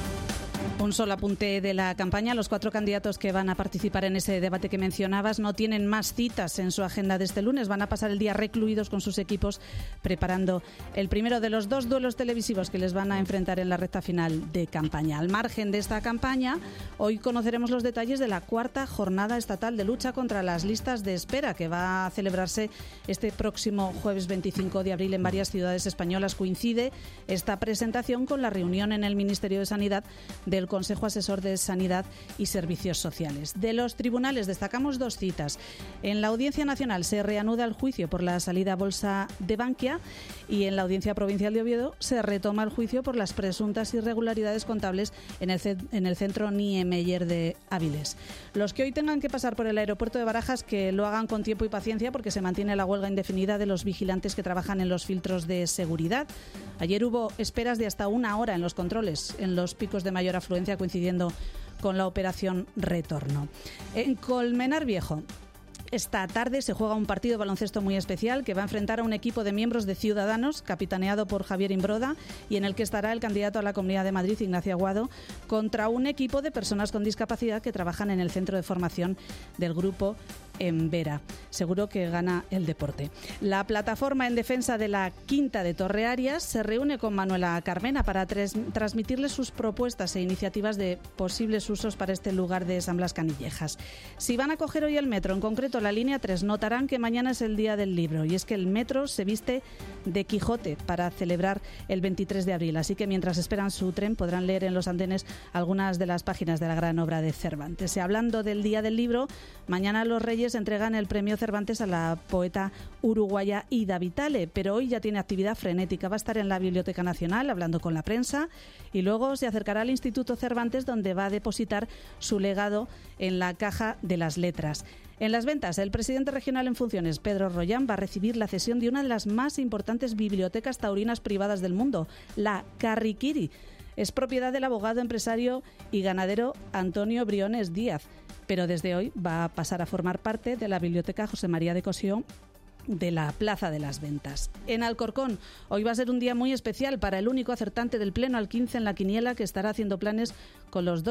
Un solo apunte de la campaña. Los 4 candidatos que van a participar en ese debate que mencionabas no tienen más citas en su agenda de este lunes. Van a pasar el día recluidos con sus equipos preparando el primero de los 2 duelos televisivos que les van a enfrentar en la recta final de campaña. Al margen de esta campaña, hoy conoceremos los detalles de la 4ª jornada estatal de lucha contra las listas de espera, que va a celebrarse este próximo jueves 25 de abril en varias ciudades españolas. Coincide esta presentación con la reunión en el Ministerio de Sanidad del Consejo Asesor de Sanidad y Servicios Sociales. De los tribunales destacamos 2 citas. En la Audiencia Nacional se reanuda el juicio por la salida a bolsa de Bankia y en la Audiencia Provincial de Oviedo se retoma el juicio por las presuntas irregularidades contables en el centro Niemeyer de Áviles. Los que hoy tengan que pasar por el aeropuerto de Barajas, que lo hagan con tiempo y paciencia, porque se mantiene la huelga indefinida de los vigilantes que trabajan en los filtros de seguridad. Ayer hubo esperas de hasta 1 hora en los controles, en los picos de mayor afluencia, coincidiendo con la operación Retorno. En Colmenar Viejo, esta tarde se juega un partido de baloncesto muy especial que va a enfrentar a un equipo de miembros de Ciudadanos, capitaneado por Javier Imbroda, y en el que estará el candidato a la Comunidad de Madrid, Ignacio Aguado, contra un equipo de personas con discapacidad que trabajan en el centro de formación del grupo en Vera. Seguro que gana el deporte. La plataforma en defensa de la Quinta de Torrearias se reúne con Manuela Carmena para transmitirle sus propuestas e iniciativas de posibles usos para este lugar de San Blas Canillejas. Si van a coger hoy el metro, en concreto la línea 3, notarán que mañana es el día del libro, y es que el metro se viste de Quijote para celebrar el 23 de abril. Así que mientras esperan su tren podrán leer en los andenes algunas de las páginas de la gran obra de Cervantes. Y hablando del día del libro, mañana los Reyes entregan el premio Cervantes a la poeta uruguaya Ida Vitale, pero hoy ya tiene actividad frenética. Va a estar en la Biblioteca Nacional hablando con la prensa y luego se acercará al Instituto Cervantes, donde va a depositar su legado en la Caja de las Letras. En las ventas, el presidente regional en funciones, Pedro Rollán, va a recibir la cesión de una de las más importantes bibliotecas taurinas privadas del mundo, la Carriquiri. Es propiedad del abogado, empresario y ganadero Antonio Briones Díaz, pero desde hoy va a pasar a formar parte de la Biblioteca José María de Cosió de la Plaza de las Ventas. En Alcorcón, hoy va a ser un día muy especial para el único acertante del pleno al 15 en la quiniela, que estará haciendo planes con los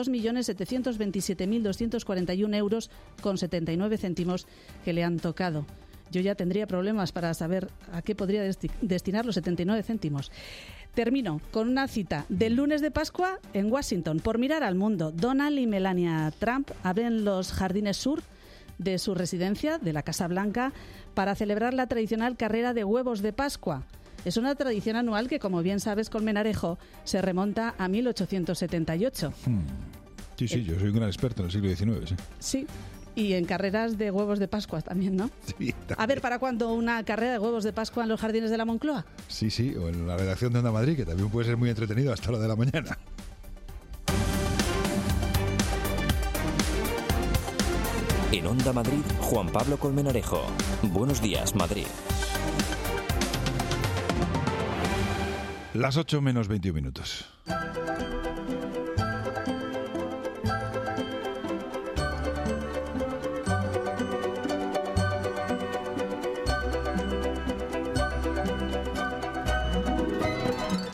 2.727.241 euros con 79 céntimos que le han tocado. Yo ya tendría problemas para saber a qué podría destinar los 79 céntimos. Termino con una cita del lunes de Pascua en Washington. Por mirar al mundo, Donald y Melania Trump abren los jardines sur de su residencia, de la Casa Blanca, para celebrar la tradicional carrera de huevos de Pascua. Es una tradición anual que, como bien sabes, Colmenarejo, se remonta a 1878. Sí, yo soy un gran experto en el siglo XIX. Sí. Y en carreras de huevos de Pascua también, ¿no? Sí, también. A ver, ¿para cuándo una carrera de huevos de Pascua en los jardines de la Moncloa? Sí, o en la redacción de Onda Madrid, que también puede ser muy entretenido hasta la de la mañana. En Onda Madrid, Juan Pablo Colmenarejo. Buenos días, Madrid. Las 8 menos 21 minutos.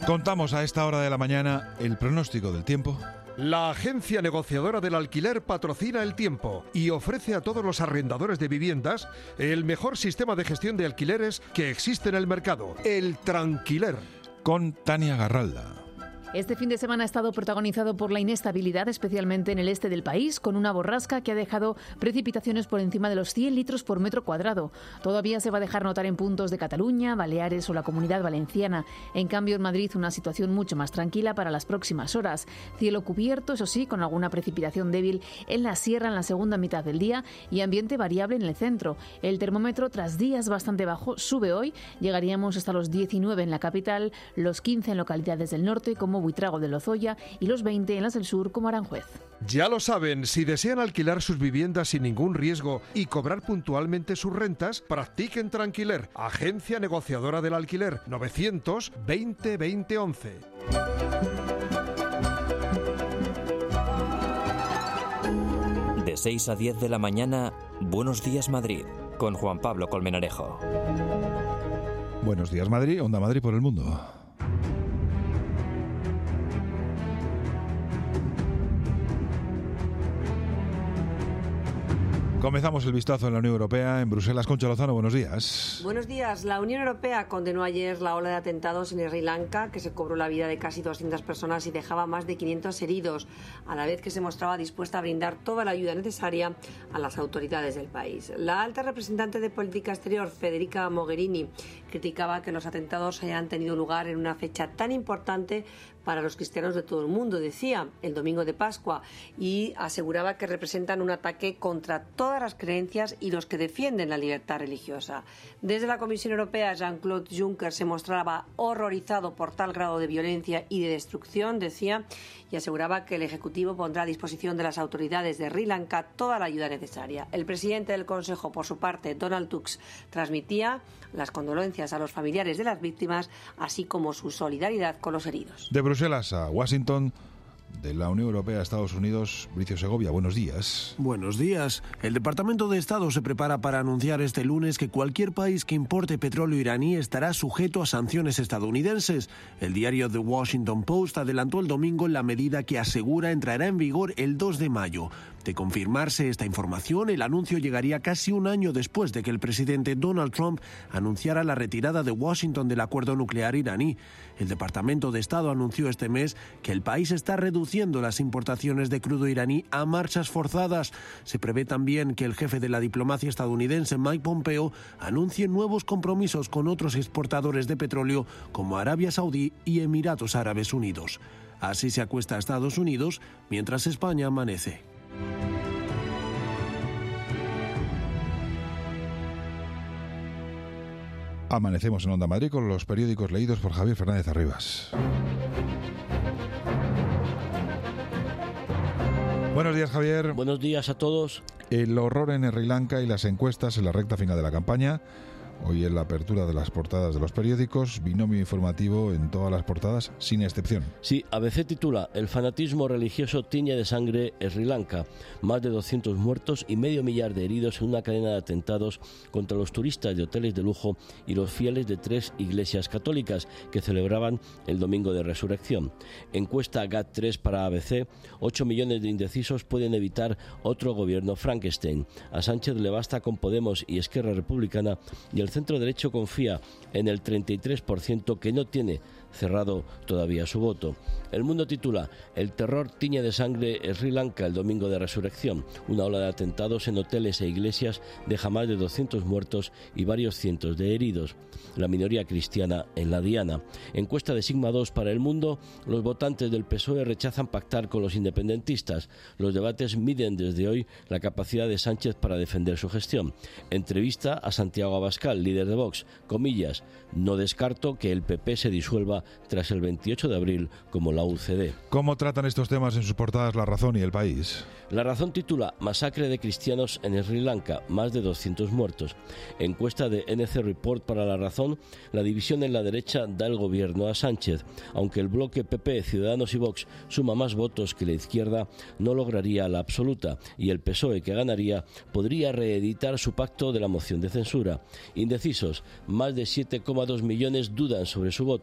Contamos a esta hora de la mañana el pronóstico del tiempo. La agencia negociadora del alquiler patrocina el tiempo y ofrece a todos los arrendadores de viviendas el mejor sistema de gestión de alquileres que existe en el mercado, el Tranquiler. Con Tania Garralda. Este fin de semana ha estado protagonizado por la inestabilidad, especialmente en el este del país, con una borrasca que ha dejado precipitaciones por encima de los 100 litros por metro cuadrado. Todavía se va a dejar notar en puntos de Cataluña, Baleares o la Comunidad Valenciana. En cambio, en Madrid, una situación mucho más tranquila para las próximas horas. Cielo cubierto, eso sí, con alguna precipitación débil en la sierra en la segunda mitad del día y ambiente variable en el centro. El termómetro, tras días bastante bajos, sube hoy. Llegaríamos hasta los 19 en la capital, los 15 en localidades del norte, como Buitrago de Lozoya, y los 20 en las del sur, como Aranjuez. Ya lo saben, si desean alquilar sus viviendas sin ningún riesgo y cobrar puntualmente sus rentas, practiquen Tranquiler, agencia negociadora del alquiler, 920 2011. De 6 a 10 de la mañana, Buenos Días Madrid, con Juan Pablo Colmenarejo. Buenos días Madrid, Onda Madrid por el mundo. Comenzamos el vistazo en la Unión Europea. En Bruselas, Concha Lozano, buenos días. Buenos días. La Unión Europea condenó ayer la ola de atentados en Sri Lanka, que se cobró la vida de casi 200 personas y dejaba más de 500 heridos, a la vez que se mostraba dispuesta a brindar toda la ayuda necesaria a las autoridades del país. La alta representante de política exterior, Federica Mogherini, criticaba que los atentados hayan tenido lugar en una fecha tan importante para los cristianos de todo el mundo, decía, el domingo de Pascua, y aseguraba que representan un ataque contra todas las creencias y los que defienden la libertad religiosa. Desde la Comisión Europea, Jean-Claude Juncker se mostraba horrorizado por tal grado de violencia y de destrucción, decía, y aseguraba que el Ejecutivo pondrá a disposición de las autoridades de Sri Lanka toda la ayuda necesaria. El presidente del Consejo, por su parte, Donald Tusk, transmitía las condolencias a los familiares de las víctimas, así como su solidaridad con los heridos. De Bruselas a Washington, de la Unión Europea a Estados Unidos, Bricio Segovia, buenos días. Buenos días. El Departamento de Estado se prepara para anunciar este lunes que cualquier país que importe petróleo iraní estará sujeto a sanciones estadounidenses. El diario The Washington Post adelantó el domingo la medida que asegura entrará en vigor el 2 de mayo. De confirmarse esta información, el anuncio llegaría casi un año después de que el presidente Donald Trump anunciara la retirada de Washington del acuerdo nuclear iraní. El Departamento de Estado anunció este mes que el país está reduciendo las importaciones de crudo iraní a marchas forzadas. Se prevé también que el jefe de la diplomacia estadounidense, Mike Pompeo, anuncie nuevos compromisos con otros exportadores de petróleo como Arabia Saudí y Emiratos Árabes Unidos. Así se acuesta a Estados Unidos mientras España amanece. Amanecemos en Onda Madrid con los periódicos leídos por Javier Fernández Arribas. Buenos días, Javier. Buenos días a todos. El horror en Sri Lanka y las encuestas en la recta final de la campaña. Hoy en la apertura de las portadas de los periódicos, binomio informativo en todas las portadas, sin excepción. Sí, ABC titula: El fanatismo religioso tiñe de sangre Sri Lanka. Más de 200 muertos y medio millar de heridos en una cadena de atentados contra los turistas de hoteles de lujo y los fieles de 3 iglesias católicas que celebraban el domingo de resurrección. Encuesta GAT3 para ABC: 8 millones de indecisos pueden evitar otro gobierno Frankenstein. A Sánchez le basta con Podemos y Esquerra Republicana, y el centro derecho confía en el 33% que no tiene cerrado todavía su voto. El Mundo titula: El terror tiñe de sangre Sri Lanka el domingo de resurrección. Una ola de atentados en hoteles e iglesias deja más de 200 muertos y varios cientos de heridos. La minoría cristiana en la diana. Encuesta de Sigma 2 para El Mundo: los votantes del PSOE rechazan pactar con los independentistas. Los debates miden desde hoy la capacidad de Sánchez para defender su gestión. Entrevista a Santiago Abascal, líder de Vox. Comillas: no descarto que el PP se disuelva tras el 28 de abril como la UCD. ¿Cómo tratan estos temas en sus portadas La Razón y El País? La Razón titula: Masacre de cristianos en Sri Lanka, más de 200 muertos. Encuesta de NC Report para La Razón: la división en la derecha da el gobierno a Sánchez. Aunque el bloque PP, Ciudadanos y Vox suma más votos que la izquierda, no lograría la absoluta, y el PSOE, que ganaría, podría reeditar su pacto de la moción de censura. Indecisos: más de 7,2 millones dudan sobre su voto.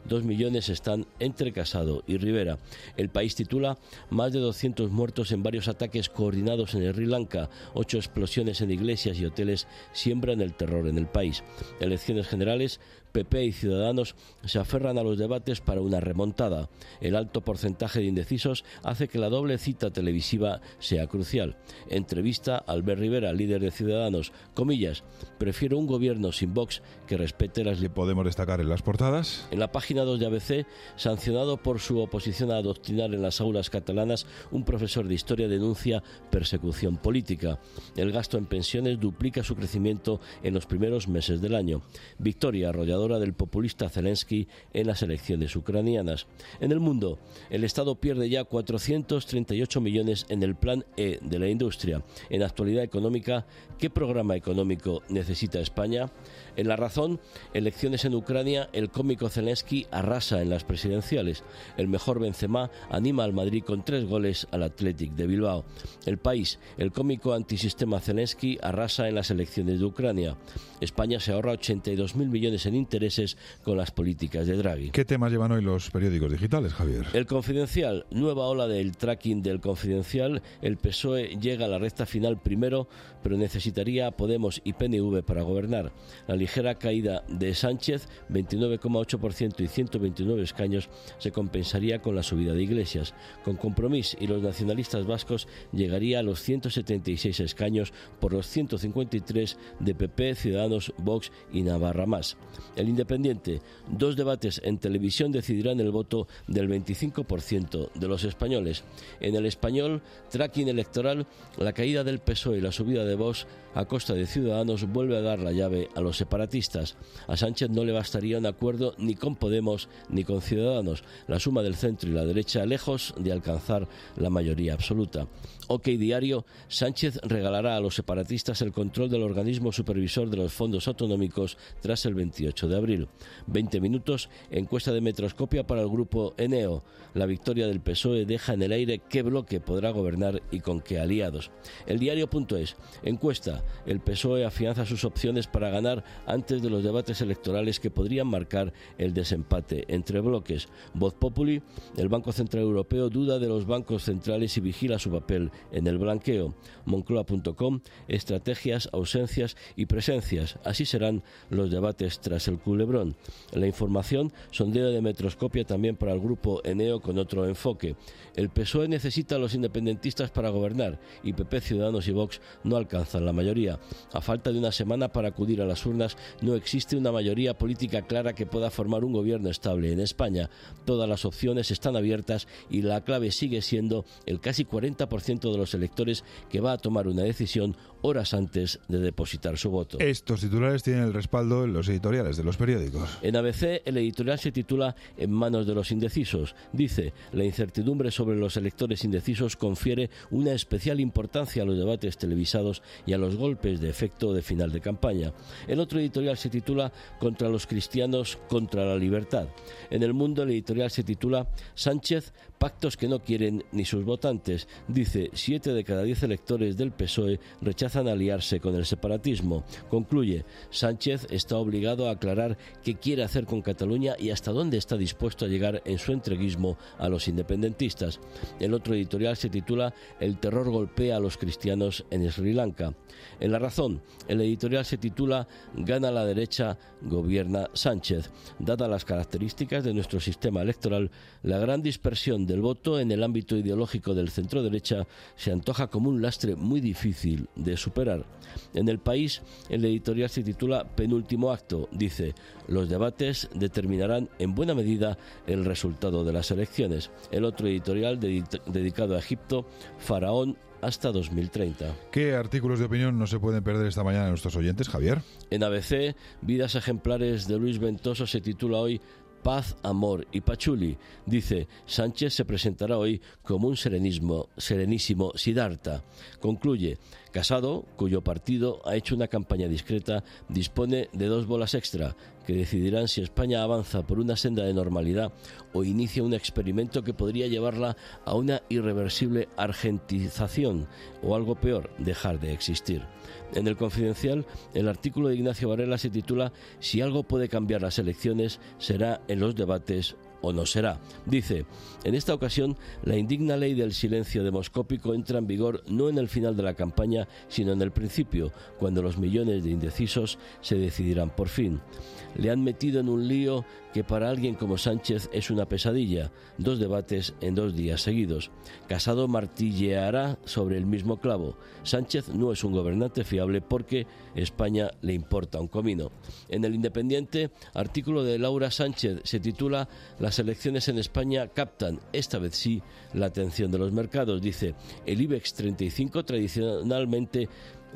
2 millones están entre Casado y Rivera. El País titula: más de 200 muertos en varios ataques coordinados en Sri Lanka, 8 explosiones en iglesias y hoteles siembran el terror en el país. Elecciones generales, PP y Ciudadanos se aferran a los debates para una remontada. El alto porcentaje de indecisos hace que la doble cita televisiva sea crucial. Entrevista a Albert Rivera, líder de Ciudadanos. Comillas: prefiero un gobierno sin Vox que respete las... ¿Le podemos destacar en las portadas? En la página 2 de ABC, sancionado por su oposición a adoctrinar en las aulas catalanas, un profesor de historia denuncia persecución política. El gasto en pensiones duplica su crecimiento en los primeros meses del año. Victoria arrolladora del populista Zelensky en las elecciones ucranianas. En el mundo, el Estado pierde ya 438 millones en el Plan E de la industria. En actualidad económica, ¿qué programa económico necesita España? En La Razón, elecciones en Ucrania, el cómico Zelensky arrasa en las presidenciales. El mejor Benzema anima al Madrid con 3 goles al Athletic de Bilbao. El País, el cómico antisistema Zelensky arrasa en las elecciones de Ucrania. España se ahorra 82.000 millones en intereses con las políticas de Draghi. ¿Qué temas llevan hoy los periódicos digitales, Javier? El Confidencial, nueva ola del tracking del Confidencial. El PSOE llega a la recta final primero, pero necesitaría a Podemos y PNV para gobernar. La ligera caída de Sánchez, 29,8% y 129 escaños, se compensaría con la subida de Iglesias. Con Compromís y los nacionalistas vascos llegaría a los 176 escaños por los 153 de PP, Ciudadanos, Vox y Navarra Más. El Independiente, 2 debates en televisión decidirán el voto del 25% de los españoles. En El Español, tracking electoral, la caída del PSOE y la subida de Vox a costa de Ciudadanos vuelve a dar la llave a los separatistas. A Sánchez no le bastaría un acuerdo ni con Podemos ni con Ciudadanos. La suma del centro y la derecha lejos de alcanzar la mayoría absoluta. OK Diario, Sánchez regalará a los separatistas el control del organismo supervisor de los fondos autonómicos tras el 28 de abril. 20 minutos, encuesta de Metroscopia para el grupo Eneo. La victoria del PSOE deja en el aire qué bloque podrá gobernar y con qué aliados. El Diario.es, encuesta, el PSOE afianza sus opciones para ganar antes de los debates electorales que podrían marcar el desempate entre bloques. Voz Populi, el Banco Central Europeo duda de los bancos centrales y vigila su papel en el blanqueo. Moncloa.com, estrategias, ausencias y presencias. Así serán los debates tras el culebrón. La información, sondeo de Metroscopia también para el grupo Eneo con otro enfoque. El PSOE necesita a los independentistas para gobernar y PP, Ciudadanos y Vox no alcanzan la mayoría. A falta de una semana para acudir a las urnas, no existe una mayoría política clara que pueda formar un gobierno estable en España. Todas las opciones están abiertas y la clave sigue siendo el casi 40% de los electores que va a tomar una decisión horas antes de depositar su voto. Estos titulares tienen el respaldo en los editoriales de los periódicos. En ABC, el editorial se titula En manos de los indecisos. Dice, la incertidumbre sobre los electores indecisos confiere una especial importancia a los debates televisados y a los golpes de efecto de final de campaña. El otro editorial se titula Contra los cristianos, contra la libertad. En El Mundo, el editorial se titula Sánchez, pactos que no quieren ni sus votantes. Dice, 7 de cada 10 electores del PSOE rechazan aliarse con el separatismo. Concluye, Sánchez está obligado a aclarar qué quiere hacer con Cataluña y hasta dónde está dispuesto a llegar en su entreguismo a los independentistas. El otro editorial se titula El terror golpea a los cristianos en Sri Lanka. En La Razón, el editorial se titula Gana la derecha, gobierna Sánchez. Dadas las características de nuestro sistema electoral, la gran dispersión del voto en el ámbito ideológico del centro-derecha se antoja como un lastre muy difícil de superar. En El País, el editorial se titula Penúltimo acto. Dice, los debates determinarán en buena medida el resultado de las elecciones. El otro editorial dedicado a Egipto, Faraón hasta 2030. ¿Qué artículos de opinión no se pueden perder esta mañana nuestros oyentes, Javier? En ABC, Vidas ejemplares de Luis Ventoso se titula hoy Paz, amor y pachuli. Dice, Sánchez se presentará hoy como un serenísimo Siddhartha. Concluye, Casado, cuyo partido ha hecho una campaña discreta, dispone de 2 bolas extra, que decidirán si España avanza por una senda de normalidad o inicia un experimento que podría llevarla a una irreversible argentización o, algo peor, dejar de existir. En El Confidencial, el artículo de Ignacio Varela se titula «Si algo puede cambiar las elecciones, será en los debates o no será». Dice, en esta ocasión, la indigna ley del silencio demoscópico entra en vigor no en el final de la campaña, sino en el principio, cuando los millones de indecisos se decidirán por fin. Le han metido en un lío que para alguien como Sánchez es una pesadilla, 2 debates en 2 días seguidos. Casado martilleará sobre el mismo clavo. Sánchez no es un gobernante fiable porque España le importa un comino. En El Independiente, artículo de Laura Sánchez, se titula «Las elecciones en España captan, esta vez sí, la atención de los mercados». Dice, el IBEX 35 tradicionalmente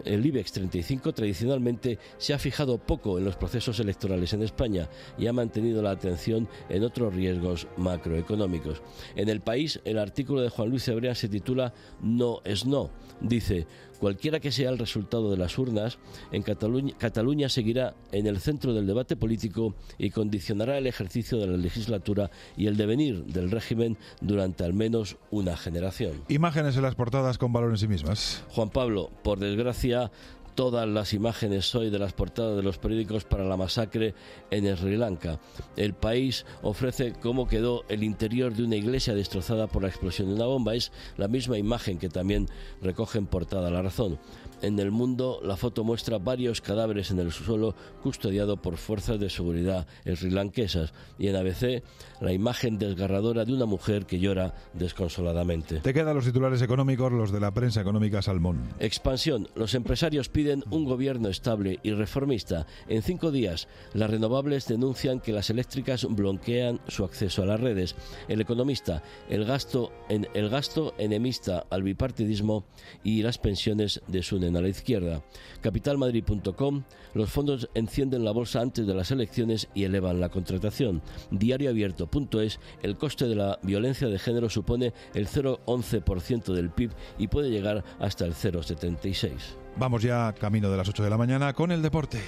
se ha fijado poco en los procesos electorales en España y ha mantenido la atención en otros riesgos macroeconómicos. En El País, el artículo de Juan Luis Cebrián se titula «No es no». Dice, cualquiera que sea el resultado de las urnas, en Cataluña seguirá en el centro del debate político y condicionará el ejercicio de la legislatura y el devenir del régimen durante al menos una generación. Imágenes en las portadas con valor en sí mismas. Juan Pablo, por desgracia, todas las imágenes hoy de las portadas de los periódicos para la masacre en Sri Lanka. El País ofrece cómo quedó el interior de una iglesia destrozada por la explosión de una bomba. Es la misma imagen que también recoge en portada La Razón. En El Mundo, la foto muestra varios cadáveres en el suelo custodiado por fuerzas de seguridad srilankesas. Y en ABC, la imagen desgarradora de una mujer que llora desconsoladamente. Te quedan los titulares económicos, los de la prensa económica Salmón. Expansión. Los empresarios piden un gobierno estable y reformista. En 5 días, las renovables denuncian que las eléctricas bloquean su acceso a las redes. El Economista. El gasto enemista al bipartidismo y las pensiones desunen a la izquierda. Capitalmadrid.com. Los fondos encienden la bolsa antes de las elecciones y elevan la contratación. Diarioabierto.es. El coste de la violencia de género supone el 0,11% del PIB y puede llegar hasta el 0,76%. Vamos ya camino de las 8 de la mañana con el deporte.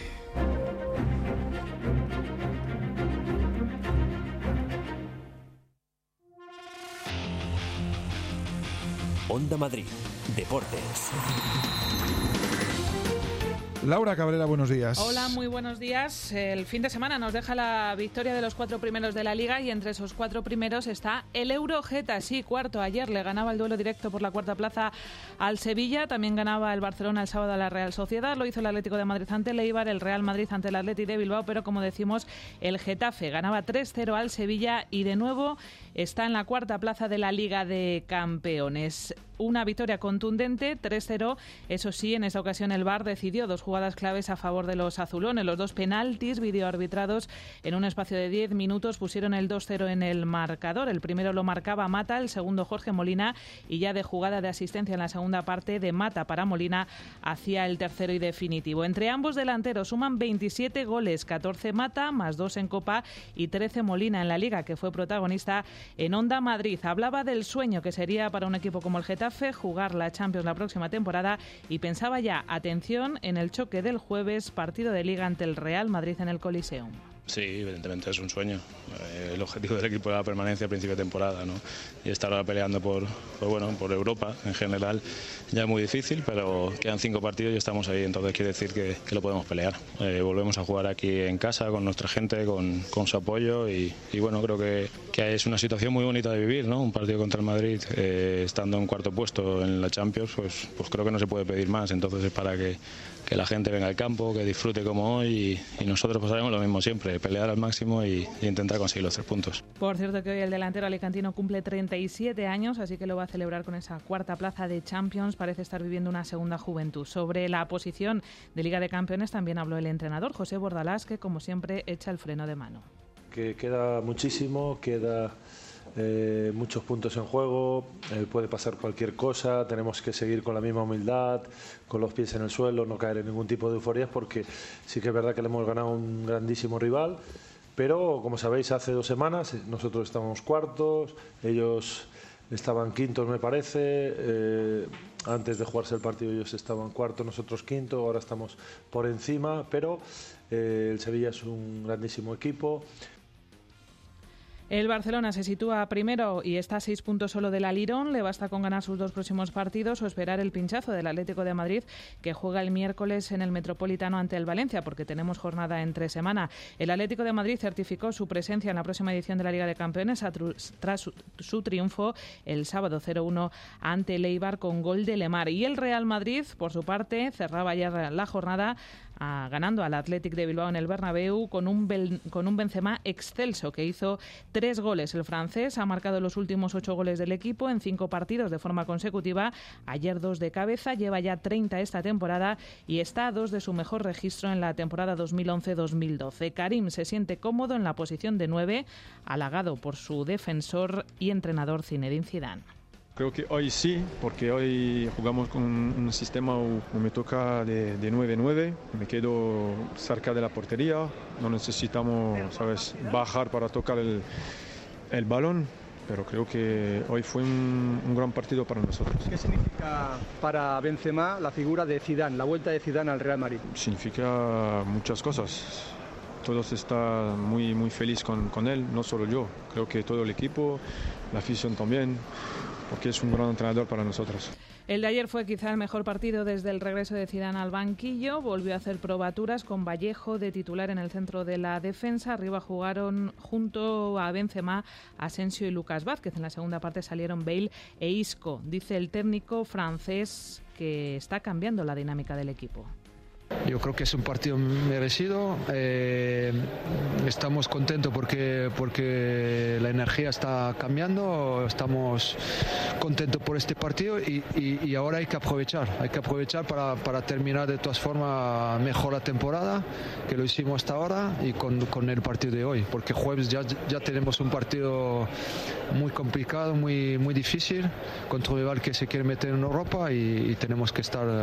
Onda Madrid, Deportes. Laura Cabrera, buenos días. Hola, muy buenos días. El fin de semana nos deja la victoria de los 4 primeros de la Liga y entre esos 4 primeros está el Eurogeta, sí, cuarto. Ayer le ganaba el duelo directo por la 4ª plaza al Sevilla, también ganaba el Barcelona el sábado a la Real Sociedad, lo hizo el Atlético de Madrid ante el Eibar, el Real Madrid ante el Athletic de Bilbao, pero como decimos, el Getafe ganaba 3-0 al Sevilla y de nuevo está en la 4ª plaza de la Liga de Campeones. Una victoria contundente, 3-0, eso sí, en esa ocasión el VAR decidió 2 jugadas claves a favor de los azulones. Los 2 penaltis videoarbitrados en un espacio de 10 minutos pusieron el 2-0 en el marcador. El primero lo marcaba Mata, el segundo Jorge Molina y ya de jugada de asistencia en la segunda parte de Mata para Molina hacia el tercero y definitivo. Entre ambos delanteros suman 27 goles, 14 Mata, más 2 en Copa y 13 Molina en la Liga, que fue protagonista en Onda Madrid. Hablaba del sueño que sería para un equipo como el Getafe jugar la Champions la próxima temporada y pensaba ya, atención, en el choque del jueves, partido de Liga ante el Real Madrid en el Coliseum. Sí, evidentemente es un sueño. El objetivo del equipo era la permanencia a principio de temporada, ¿no? Y estar ahora peleando por Europa en general ya es muy difícil, pero quedan 5 partidos y estamos ahí, entonces quiere decir que lo podemos pelear. Volvemos a jugar aquí en casa con nuestra gente, con su apoyo y bueno, creo que es una situación muy bonita de vivir, ¿no? Un partido contra el Madrid, estando en 4º puesto en la Champions, pues creo que no se puede pedir más, entonces es para que la gente venga al campo, que disfrute como hoy y nosotros pues haremos lo mismo siempre, pelear al máximo y intentar conseguir los 3 puntos. Por cierto que hoy el delantero alicantino cumple 37 años, así que lo va a celebrar con esa 4ª plaza de Champions, parece estar viviendo una segunda juventud. Sobre la posición de Liga de Campeones también habló el entrenador José Bordalás, que como siempre echa el freno de mano. Que queda muchísimo, queda muchos puntos en juego, puede pasar cualquier cosa, tenemos que seguir con la misma humildad, con los pies en el suelo, no caer en ningún tipo de euforías, porque sí que es verdad que le hemos ganado a un grandísimo rival, pero como sabéis hace 2 semanas nosotros estábamos cuartos, ellos estaban quintos, me parece. Antes de jugarse el partido ellos estaban cuarto, nosotros quinto, ahora estamos por encima, pero el Sevilla es un grandísimo equipo. El Barcelona se sitúa primero y está a 6 puntos solo del Alirón. Le basta con ganar sus 2 próximos partidos o esperar el pinchazo del Atlético de Madrid, que juega el miércoles en el Metropolitano ante el Valencia, porque tenemos jornada entre semana. El Atlético de Madrid certificó su presencia en la próxima edición de la Liga de Campeones tras su triunfo el sábado 0-1 ante el Eibar con gol de Lemar. Y el Real Madrid, por su parte, cerraba ayer la jornada ganando al Athletic de Bilbao en el Bernabéu con un Benzema excelso que hizo 3 goles. El francés ha marcado los últimos 8 goles del equipo en 5 partidos de forma consecutiva. Ayer 2 de cabeza, lleva ya 30 esta temporada y está a 2 de su mejor registro en la temporada 2011-2012. Karim se siente cómodo en la posición de 9, halagado por su defensor y entrenador Zinedine Zidane. Creo que hoy sí, porque hoy jugamos con un sistema que me toca de 9-9, me quedo cerca de la portería, no necesitamos, ¿sabes?, bajar para tocar el balón, pero creo que hoy fue un gran partido para nosotros. ¿Qué significa para Benzema la figura de Zidane, la vuelta de Zidane al Real Madrid? Significa muchas cosas. Todos están muy felices con él, no solo yo, creo que todo el equipo, la afición también, porque es un gran entrenador para nosotros. El de ayer fue quizá el mejor partido desde el regreso de Zidane al banquillo. Volvió a hacer probaturas con Vallejo de titular en el centro de la defensa. Arriba jugaron junto a Benzema, Asensio y Lucas Vázquez. En la segunda parte salieron Bale e Isco. Dice el técnico francés que está cambiando la dinámica del equipo. Yo creo que es un partido merecido. Estamos contentos porque la energía está cambiando. Estamos contentos por este partido y ahora hay que aprovechar para terminar de todas formas mejor la temporada, que lo hicimos hasta ahora, y con el partido de hoy, porque jueves ya tenemos un partido muy complicado, muy difícil, contra un rival que se quiere meter en Europa y tenemos que estar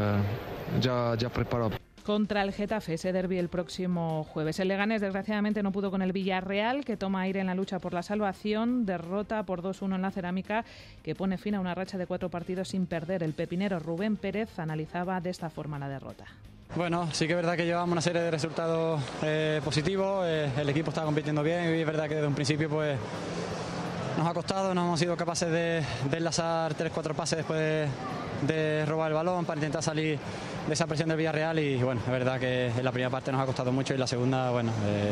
ya preparados. Contra el Getafe, ese derbi el próximo jueves. El Leganés, desgraciadamente, no pudo con el Villarreal, que toma aire en la lucha por la salvación. Derrota por 2-1 en la Cerámica, que pone fin a una racha de 4 partidos sin perder. El pepinero Rubén Pérez analizaba de esta forma la derrota. Bueno, sí que es verdad que llevamos una serie de resultados positivos. El equipo está compitiendo bien y es verdad que desde un principio pues nos ha costado, no hemos sido capaces de enlazar 3-4 pases después de robar el balón para intentar salir de esa presión del Villarreal y bueno, es verdad que en la primera parte nos ha costado mucho y la segunda, bueno,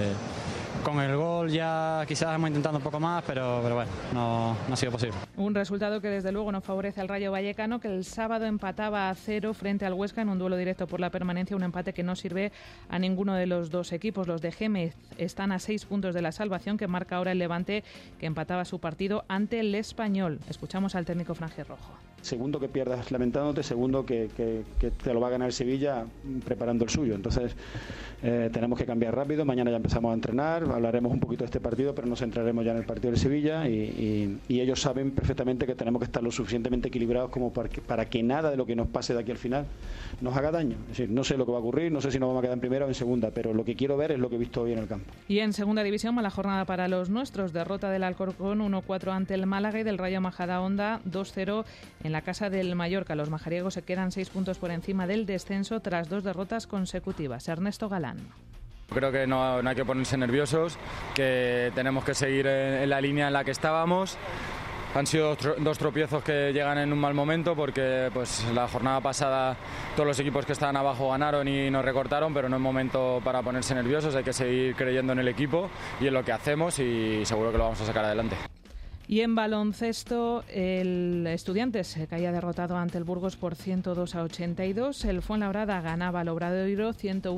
con el gol ya quizás hemos intentado un poco más, pero bueno, no ha sido posible. Un resultado que desde luego no favorece al Rayo Vallecano, que el sábado empataba a 0 frente al Huesca en un duelo directo por la permanencia, un empate que no sirve a ninguno de los dos equipos. Los de Gémez están a 6 puntos de la salvación, que marca ahora el Levante, que empataba su partido ante el Español. Escuchamos al técnico franjirrojo. Segundo que pierdas lamentándote, segundo que te lo va a ganar el Sevilla preparando el suyo. Entonces tenemos que cambiar rápido. Mañana ya empezamos a entrenar, hablaremos un poquito de este partido, pero nos centraremos ya en el partido del Sevilla y ellos saben perfectamente que tenemos que estar lo suficientemente equilibrados como para que nada de lo que nos pase de aquí al final nos haga daño. Es decir, no sé lo que va a ocurrir, no sé si nos vamos a quedar en primera o en segunda, pero lo que quiero ver es lo que he visto hoy en el campo. Y en segunda división, mala jornada para los nuestros. Derrota del Alcorcón 1-4 ante el Málaga y del Rayo Majadahonda 2-0 en la casa del Mallorca. Los majariegos se quedan 6 puntos por encima del descenso tras 2 derrotas consecutivas. Ernesto Galán. Creo que no hay que ponerse nerviosos, que tenemos que seguir en la línea en la que estábamos. Han sido 2 tropiezos que llegan en un mal momento porque pues la jornada pasada todos los equipos que estaban abajo ganaron y nos recortaron, pero no es momento para ponerse nerviosos, hay que seguir creyendo en el equipo y en lo que hacemos y seguro que lo vamos a sacar adelante. Y en baloncesto, el Estudiantes se caía derrotado ante el Burgos por 102-82. El Fuenlabrada ganaba al Obradoiro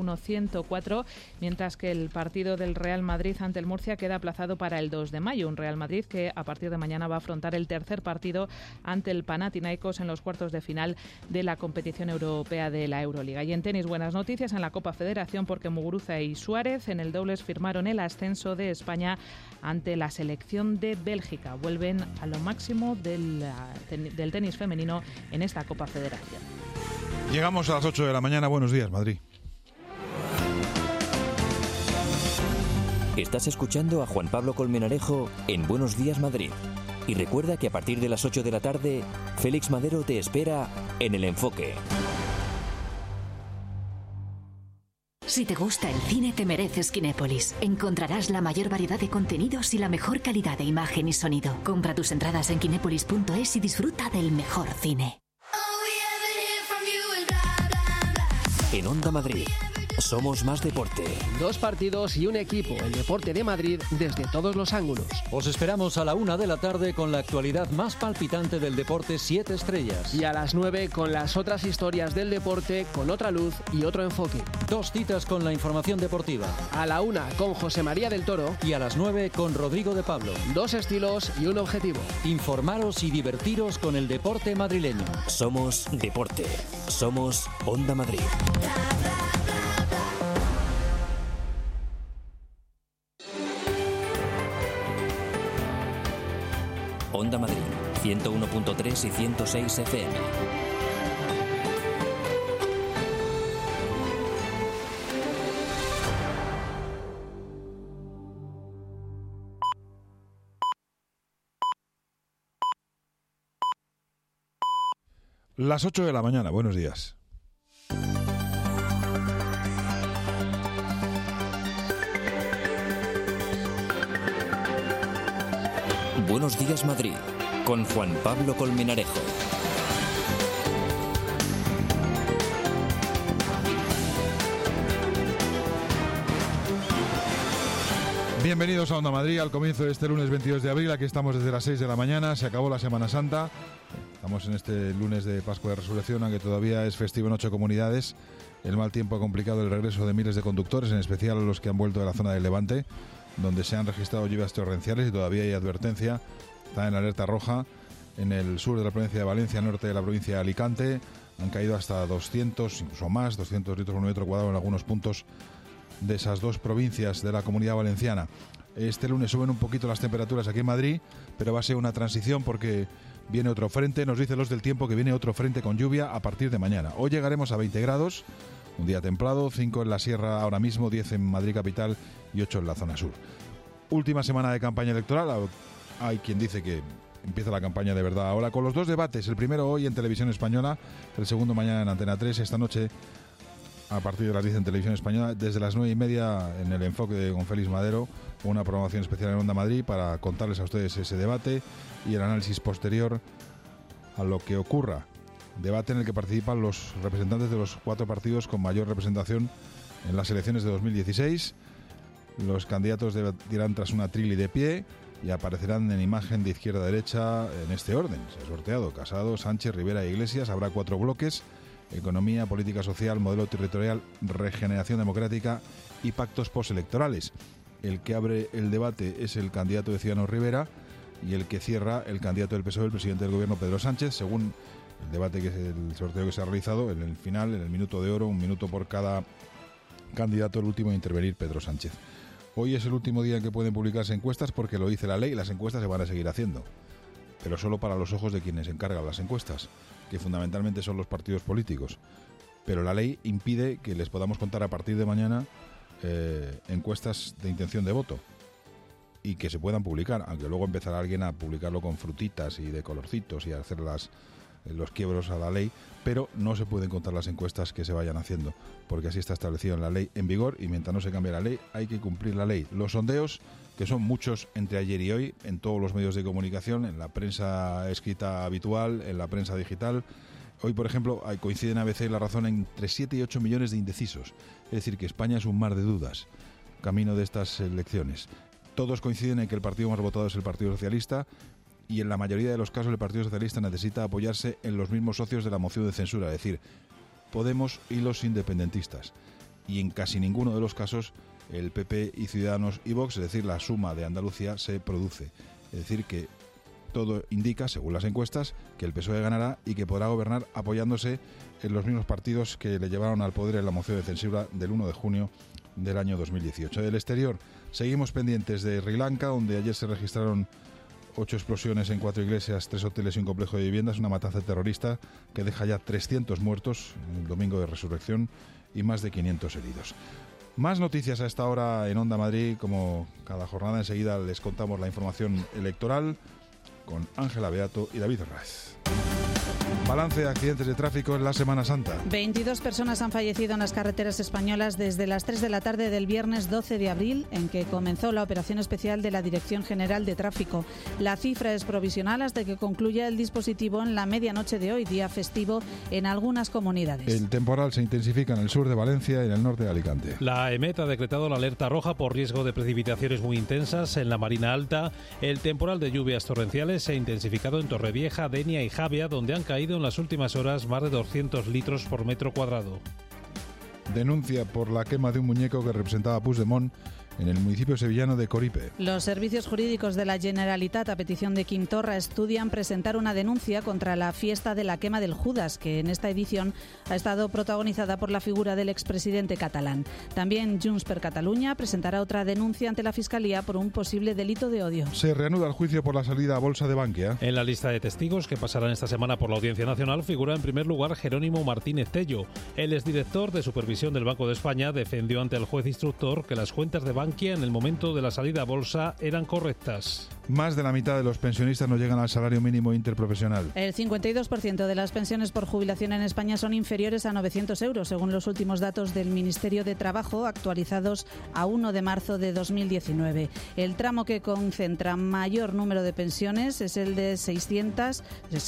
101-104, mientras que el partido del Real Madrid ante el Murcia queda aplazado para el 2 de mayo. Un Real Madrid que a partir de mañana va a afrontar el tercer partido ante el Panathinaikos en los cuartos de final de la competición europea de la Euroliga. Y en tenis, buenas noticias en la Copa Federación, porque Muguruza y Suárez en el dobles firmaron el ascenso de España ante la selección de Bélgica. Vuelven a lo máximo del tenis femenino en esta Copa Federación. Llegamos a las 8 de la mañana. Buenos días, Madrid. Estás escuchando a Juan Pablo Colmenarejo en Buenos Días, Madrid. Y recuerda que a partir de las 8 de la tarde, Félix Madero te espera en El Enfoque. Si te gusta el cine, te mereces Kinépolis. Encontrarás la mayor variedad de contenidos y la mejor calidad de imagen y sonido. Compra tus entradas en kinépolis.es y disfruta del mejor cine. En Onda Madrid, somos más deporte. 2 partidos y un equipo, el deporte de Madrid, desde todos los ángulos. Os esperamos a la 1 de la tarde con la actualidad más palpitante del deporte 7 estrellas. Y a las 9 con las otras historias del deporte, con otra luz y otro enfoque. 2 citas con la información deportiva. A la 1 con José María del Toro. Y a las 9 con Rodrigo de Pablo. 2 estilos y un objetivo. Informaros y divertiros con el deporte madrileño. Somos deporte. Somos Onda Madrid. Onda Madrid, 101.3 y 106 FM. Las 8 de la mañana, buenos días. Buenos días Madrid, con Juan Pablo Colmenarejo. Bienvenidos a Onda Madrid, al comienzo de este lunes 22 de abril. Aquí estamos desde las 6 de la mañana, se acabó la Semana Santa. Estamos en este lunes de Pascua de Resurrección, aunque todavía es festivo en 8 comunidades. El mal tiempo ha complicado el regreso de miles de conductores, en especial los que han vuelto de la zona del Levante, donde se han registrado lluvias torrenciales y todavía hay advertencia. Está en alerta roja en el sur de la provincia de Valencia, norte de la provincia de Alicante. Han caído hasta 200, incluso más, 200 litros por metro cuadrado en algunos puntos de esas dos provincias de la Comunidad Valenciana. Este lunes suben un poquito las temperaturas aquí en Madrid, pero va a ser una transición porque viene otro frente. Nos dicen los del tiempo que viene otro frente con lluvia a partir de mañana. Hoy llegaremos a 20 grados, un día templado, 5 en la sierra ahora mismo, 10 en Madrid capital y 8 en la zona sur. Última semana de campaña electoral. Hay quien dice que empieza la campaña de verdad ahora con los 2 debates. El primero hoy en Televisión Española, el segundo mañana en Antena 3. Esta noche a partir de las 10 en Televisión Española, desde las 9:30 en El Enfoque con Félix Madero, una programación especial en Onda Madrid para contarles a ustedes ese debate y el análisis posterior a lo que ocurra. Debate en el que participan los representantes de los 4 partidos con mayor representación en las elecciones de 2016. Los candidatos debatirán tras una trili de pie y aparecerán en imagen de izquierda a derecha en este orden. Se ha sorteado Casado, Sánchez, Rivera e Iglesias. Habrá 4 bloques: economía, política social, modelo territorial, regeneración democrática y pactos postelectorales. El que abre el debate es el candidato de Ciudadanos, Rivera, y el que cierra el candidato del PSOE, el presidente del gobierno, Pedro Sánchez, según el debate, que es el sorteo que se ha realizado. En el final, en el minuto de oro, 1 minuto por cada candidato, el último en intervenir, Pedro Sánchez. Hoy es el último día en que pueden publicarse encuestas porque lo dice la ley. Las encuestas se van a seguir haciendo, pero solo para los ojos de quienes encargan las encuestas, que fundamentalmente son los partidos políticos. Pero la ley impide que les podamos contar a partir de mañana encuestas de intención de voto y que se puedan publicar, aunque luego empezará alguien a publicarlo con frutitas y de colorcitos y a hacer los quiebros a la ley, pero no se pueden contar las encuestas que se vayan haciendo, porque así está establecido en la ley en vigor, y mientras no se cambie la ley hay que cumplir la ley. Los sondeos, que son muchos entre ayer y hoy, en todos los medios de comunicación, en la prensa escrita habitual, en la prensa digital. Hoy, por ejemplo, coinciden ABC y La Razón entre 7 y 8 millones de indecisos. Es decir, que España es un mar de dudas camino de estas elecciones. Todos coinciden en que el partido más votado es el Partido Socialista, y en la mayoría de los casos el Partido Socialista necesita apoyarse en los mismos socios de la moción de censura, es decir, Podemos y los independentistas. Y en casi ninguno de los casos el PP y Ciudadanos y Vox, es decir, la suma de Andalucía, se produce. Es decir, que todo indica, según las encuestas, que el PSOE ganará y que podrá gobernar apoyándose en los mismos partidos que le llevaron al poder en la moción de censura del 1 de junio del año 2018. Del exterior, seguimos pendientes de Sri Lanka, donde ayer se registraron 8 explosiones en 4 iglesias, 3 hoteles y un complejo de viviendas, una matanza terrorista que deja ya 300 muertos el domingo de Resurrección y más de 500 heridos. Más noticias a esta hora en Onda Madrid. Como cada jornada, enseguida les contamos la información electoral con Ángela Beato y David Herráez. Balance de accidentes de tráfico en la Semana Santa. 22 personas han fallecido en las carreteras españolas desde las 3 de la tarde del viernes 12 de abril, en que comenzó la operación especial de la Dirección General de Tráfico. La cifra es provisional hasta que concluya el dispositivo en la medianoche de hoy, día festivo en algunas comunidades. El temporal se intensifica en el sur de Valencia y en el norte de Alicante. La EMET ha decretado la alerta roja por riesgo de precipitaciones muy intensas en la Marina Alta. El temporal de lluvias torrenciales se ha intensificado en Torrevieja, Denia y Javia, donde han caído en las últimas horas más de 200 litros por metro cuadrado. Denuncia por la quema de un muñeco que representaba a Puigdemont en el municipio sevillano de Coripe. Los servicios jurídicos de la Generalitat, a petición de Quim Torra, estudian presentar una denuncia contra la fiesta de la quema del Judas, que en esta edición ha estado protagonizada por la figura del expresidente catalán. También Junts per Catalunya presentará otra denuncia ante la Fiscalía por un posible delito de odio. Se reanuda el juicio por la salida a bolsa de Bankia. En la lista de testigos que pasarán esta semana por la Audiencia Nacional figura en primer lugar Jerónimo Martínez Tello. El exdirector de Supervisión del Banco de España defendió ante el juez instructor que las cuentas de Bankia en el momento de la salida a bolsa eran correctas. Más de la mitad de los pensionistas no llegan al salario mínimo interprofesional. El 52% de las pensiones por jubilación en España son inferiores a 900 euros, según los últimos datos del Ministerio de Trabajo, actualizados a 1 de marzo de 2019. El tramo que concentra mayor número de pensiones es el de 600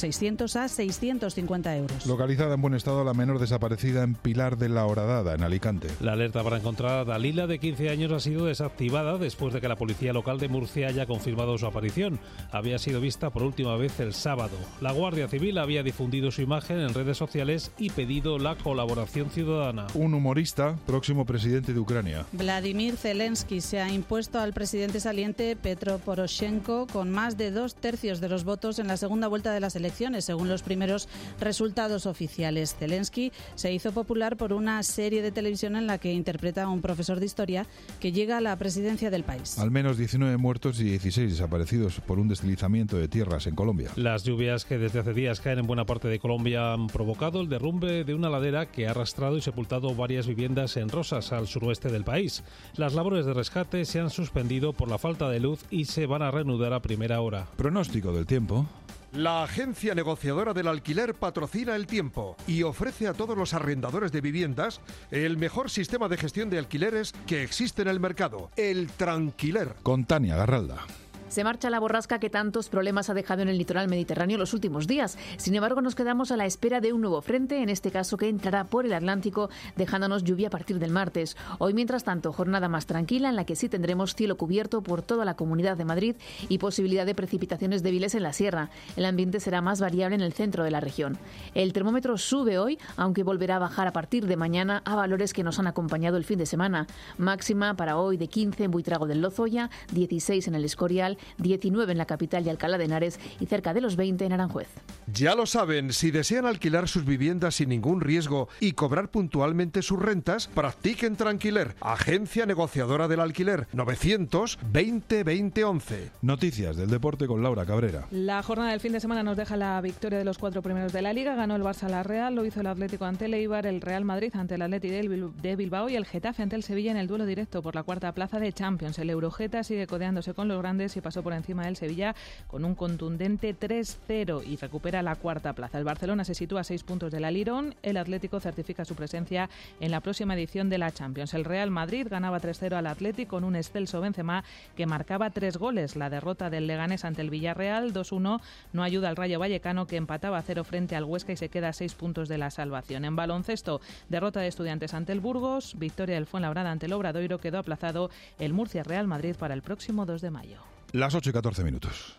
a 650 euros. Localizada en buen estado la menor desaparecida en Pilar de la Horadada, en Alicante. La alerta para encontrar a Dalila, de 15 años, ha sido desactivada después de que la policía local de Murcia haya confirmado su aparición. Había sido vista por última vez el sábado. La Guardia Civil había difundido su imagen en redes sociales y pedido la colaboración ciudadana. Un humorista, próximo presidente de Ucrania. Vladimir Zelensky se ha impuesto al presidente saliente Petro Poroshenko con más de 2/3 de los votos en la segunda vuelta de las elecciones, según los primeros resultados oficiales. Zelensky se hizo popular por una serie de televisión en la que interpreta a un profesor de historia que llega a la presidencia del país. Al menos 19 muertos y 16 desaparecidos por un deslizamiento de tierras en Colombia. Las lluvias que desde hace días caen en buena parte de Colombia han provocado el derrumbe de una ladera que ha arrastrado y sepultado varias viviendas en Rosas, al suroeste del país. Las labores de rescate se han suspendido por la falta de luz y se van a reanudar a primera hora. Pronóstico del tiempo. La agencia negociadora del alquiler patrocina el tiempo y ofrece a todos los arrendadores de viviendas el mejor sistema de gestión de alquileres que existe en el mercado, el Tranquiler. Con Tania Garralda. Se marcha la borrasca que tantos problemas ha dejado en el litoral mediterráneo los últimos días. Sin embargo, nos quedamos a la espera de un nuevo frente, en este caso que entrará por el Atlántico, dejándonos lluvia a partir del martes. Hoy, mientras tanto, jornada más tranquila en la que sí tendremos cielo cubierto por toda la Comunidad de Madrid y posibilidad de precipitaciones débiles en la sierra. El ambiente será más variable en el centro de la región. El termómetro sube hoy, aunque volverá a bajar a partir de mañana a valores que nos han acompañado el fin de semana. Máxima para hoy de 15 en Buitrago del Lozoya, 16 en el Escorial, 19 en la capital y Alcalá de Henares y cerca de los 20 en Aranjuez. Ya lo saben, si desean alquilar sus viviendas sin ningún riesgo y cobrar puntualmente sus rentas, practiquen Tranquiler, agencia negociadora del alquiler, 920-2011. Noticias del deporte con Laura Cabrera. La jornada del fin de semana nos deja la victoria de los 4 primeros de la Liga. Ganó el Barça a la Real, lo hizo el Atlético ante el Eibar, el Real Madrid ante el Atleti de Bilbao y el Getafe ante el Sevilla en el duelo directo por la cuarta plaza de Champions. El Eurogeta sigue codeándose con los grandes y pasó por encima del Sevilla con un contundente 3-0 y recupera la cuarta plaza. El Barcelona se sitúa a 6 puntos de la Lirón. El Atlético certifica su presencia en la próxima edición de la Champions. El Real Madrid ganaba 3-0 al Atlético con un excelso Benzema que marcaba 3 goles. La derrota del Leganés ante el Villarreal 2-1 no ayuda al Rayo Vallecano, que empataba a 0 frente al Huesca y se queda a 6 puntos de la salvación. En baloncesto, derrota de Estudiantes ante el Burgos, victoria del Fuenlabrada ante el Obradoiro. Quedó aplazado el Murcia Real Madrid para el próximo 2 de mayo. Las 8:14 minutos.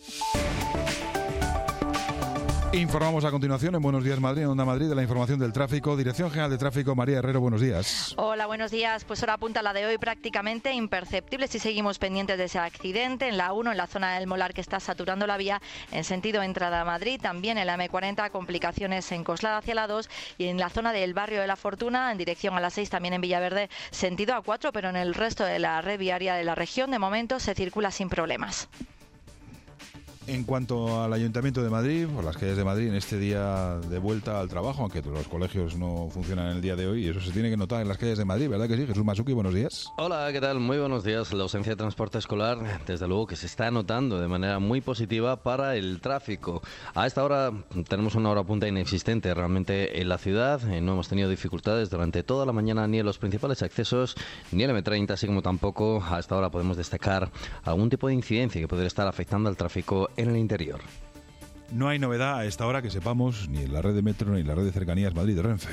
Informamos a continuación en Buenos Días Madrid, en Onda Madrid, de la información del tráfico. Dirección General de Tráfico, María Herrero, buenos días. Hola, buenos días. Pues hora punta la de hoy prácticamente imperceptible si seguimos pendientes de ese accidente en la 1, en la zona del Molar, que está saturando la vía en sentido entrada a Madrid. También en la M40, complicaciones en Coslada hacia la 2 y en la zona del barrio de la Fortuna, en dirección a la 6, también en Villaverde, sentido A4, pero en el resto de la red viaria de la región, de momento, se circula sin problemas. En cuanto al Ayuntamiento de Madrid, o las calles de Madrid en este día de vuelta al trabajo, aunque los colegios no funcionan en el día de hoy, y eso se tiene que notar en las calles de Madrid, ¿verdad que sí? Jesús Masuki, buenos días. Hola, ¿qué tal? Muy buenos días. La ausencia de transporte escolar, desde luego que se está notando de manera muy positiva para el tráfico. A esta hora tenemos una hora punta inexistente realmente en la ciudad. No hemos tenido dificultades durante toda la mañana ni en los principales accesos, ni en el M30, así como tampoco a esta hora podemos destacar algún tipo de incidencia que podría estar afectando al tráfico en el interior. No hay novedad a esta hora que sepamos ni en la red de metro ni en la red de cercanías Madrid-Renfe.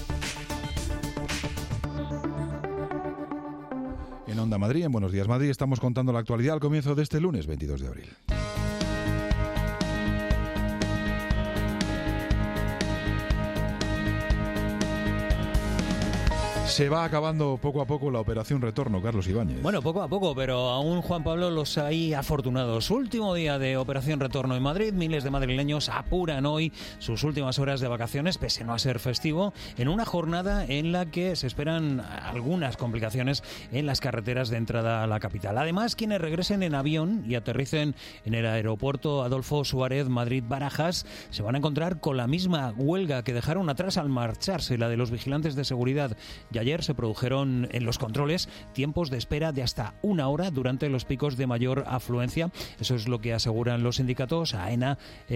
En Onda Madrid, en Buenos Días Madrid, estamos contando la actualidad al comienzo de este lunes 22 de abril. Se va acabando poco a poco la operación retorno, Carlos Ibáñez. Bueno, poco a poco, pero aún Juan Pablo los hay afortunados. Último día de operación retorno en Madrid. Miles de madrileños apuran hoy sus últimas horas de vacaciones, pese a no ser festivo, en una jornada en la que se esperan algunas complicaciones en las carreteras de entrada a la capital. Además, quienes regresen en avión y aterricen en el aeropuerto Adolfo Suárez Madrid-Barajas se van a encontrar con la misma huelga que dejaron atrás al marcharse, la de los vigilantes de seguridad. Y ayer se produjeron en los controles tiempos de espera de hasta 1 hora durante los picos de mayor afluencia. Eso es lo que aseguran los sindicatos. AENA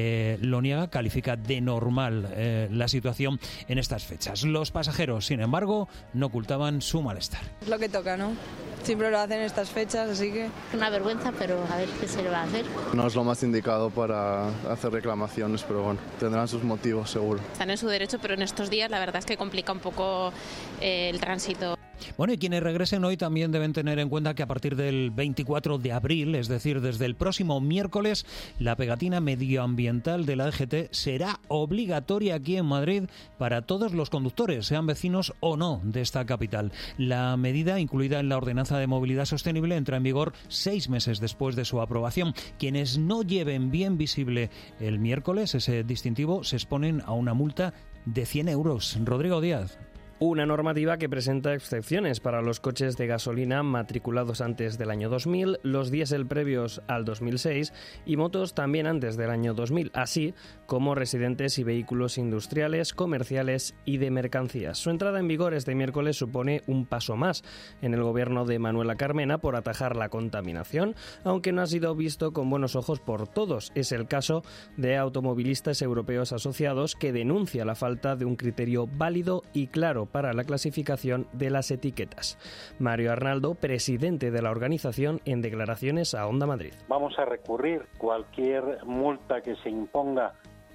lo niega, califica de normal la situación en estas fechas. Los pasajeros, sin embargo, no ocultaban su malestar. Es lo que toca, ¿no? Siempre lo hacen en estas fechas, así que... Una vergüenza, pero a ver qué se le va a hacer. No es lo más indicado para hacer reclamaciones, pero bueno, tendrán sus motivos, seguro. Están en su derecho, pero en estos días la verdad es que complica un poco el tránsito. Bueno, y quienes regresen hoy también deben tener en cuenta que a partir del 24 de abril, es decir, desde el próximo miércoles, la pegatina medioambiental de la DGT será obligatoria aquí en Madrid para todos los conductores, sean vecinos o no de esta capital. La medida, incluida en la Ordenanza de Movilidad Sostenible, entra en vigor 6 meses después de su aprobación. Quienes no lleven bien visible el miércoles ese distintivo se exponen a una multa de 100 euros. Rodrigo Díaz. Una normativa que presenta excepciones para los coches de gasolina matriculados antes del año 2000, los diésel previos al 2006 y motos también antes del año 2000, así como residentes y vehículos industriales, comerciales y de mercancías. Su entrada en vigor este miércoles supone un paso más en el gobierno de Manuela Carmena por atajar la contaminación, aunque no ha sido visto con buenos ojos por todos. Es el caso de Automovilistas Europeos Asociados, que denuncia la falta de un criterio válido y claro para la clasificación de las etiquetas. Mario Arnaldo, presidente de la organización, en declaraciones a Onda Madrid. Vamos a recurrir cualquier multa que se imponga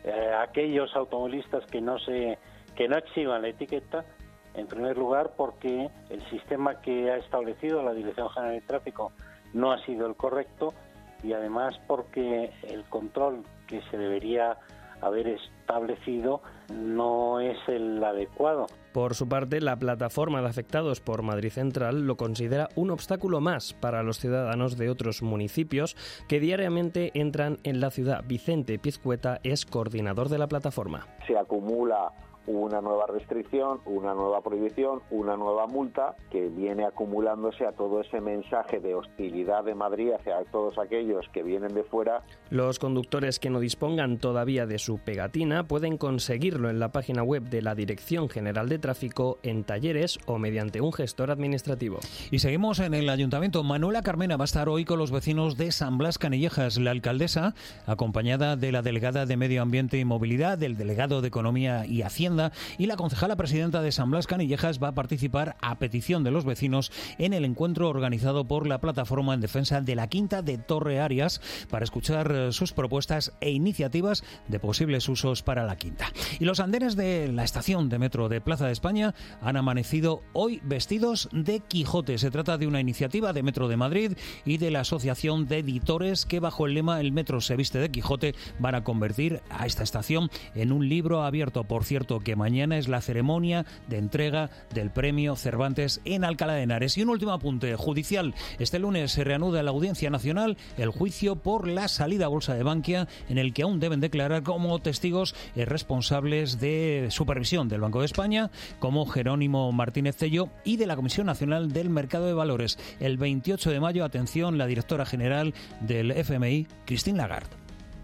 a aquellos automovilistas que no exhiban la etiqueta, en primer lugar porque el sistema que ha establecido la Dirección General de Tráfico no ha sido el correcto, y además porque el control que se debería haber establecido no es el adecuado. Por su parte, la plataforma de afectados por Madrid Central lo considera un obstáculo más para los ciudadanos de otros municipios que diariamente entran en la ciudad. Vicente Pizcueta es coordinador de la plataforma. Se acumula una nueva restricción, una nueva prohibición, una nueva multa que viene acumulándose a todo ese mensaje de hostilidad de Madrid hacia todos aquellos que vienen de fuera. Los conductores que no dispongan todavía de su pegatina pueden conseguirlo en la página web de la Dirección General de Tráfico, en talleres o mediante un gestor administrativo. Y seguimos en el Ayuntamiento. Manuela Carmena va a estar hoy con los vecinos de San Blas Canillejas. La alcaldesa, acompañada de la delegada de Medio Ambiente y Movilidad, del delegado de Economía y Hacienda y la concejala presidenta de San Blas Canillejas, va a participar a petición de los vecinos en el encuentro organizado por la Plataforma en Defensa de la Quinta de Torre Arias para escuchar sus propuestas e iniciativas de posibles usos para la quinta. Y los andenes de la estación de metro de Plaza de España han amanecido hoy vestidos de Quijote. Se trata de una iniciativa de Metro de Madrid y de la Asociación de Editores que, bajo el lema "El metro se viste de Quijote", van a convertir a esta estación en un libro abierto. Por cierto, que mañana es la ceremonia de entrega del premio Cervantes en Alcalá de Henares. Y un último apunte judicial. Este lunes se reanuda en la Audiencia Nacional el juicio por la salida a bolsa de Bankia, en el que aún deben declarar como testigos responsables de supervisión del Banco de España, como Jerónimo Martínez Cello, y de la Comisión Nacional del Mercado de Valores. El 28 de mayo, atención, la directora general del FMI, Christine Lagarde.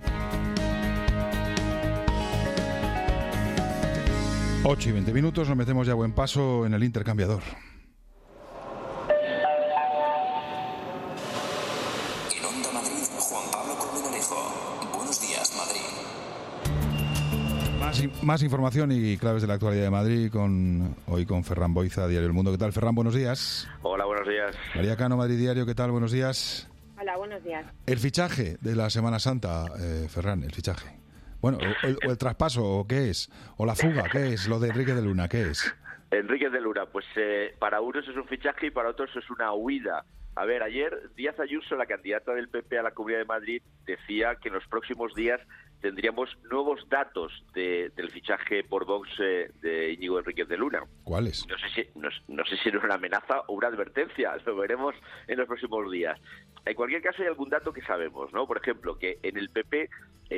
8:20, nos metemos ya a buen paso en el intercambiador. En Onda Madrid, Juan Pablo Colmenarejo. Buenos días, Madrid. Más información y claves de la actualidad de Madrid hoy con Ferran Boiza, Diario El Mundo. ¿Qué tal, Ferran? Buenos días. Hola, buenos días. María Cano, Madrid Diario. ¿Qué tal? Buenos días. Hola, buenos días. El fichaje de la Semana Santa, Ferran, el fichaje. Bueno, o el traspaso, ¿o qué es? ¿O la fuga? ¿Qué es? Lo de Enrique de Luna, ¿qué es? Enrique de Luna, pues para unos es un fichaje y para otros es una huida. A ver, ayer Díaz Ayuso, la candidata del PP a la Comunidad de Madrid, decía que en los próximos días tendríamos nuevos datos del fichaje por Vox de Íñigo Enríquez de Luna. ¿Cuáles? No sé si es una amenaza o una advertencia, lo veremos en los próximos días. En cualquier caso hay algún dato que sabemos, ¿no? Por ejemplo, que en el PP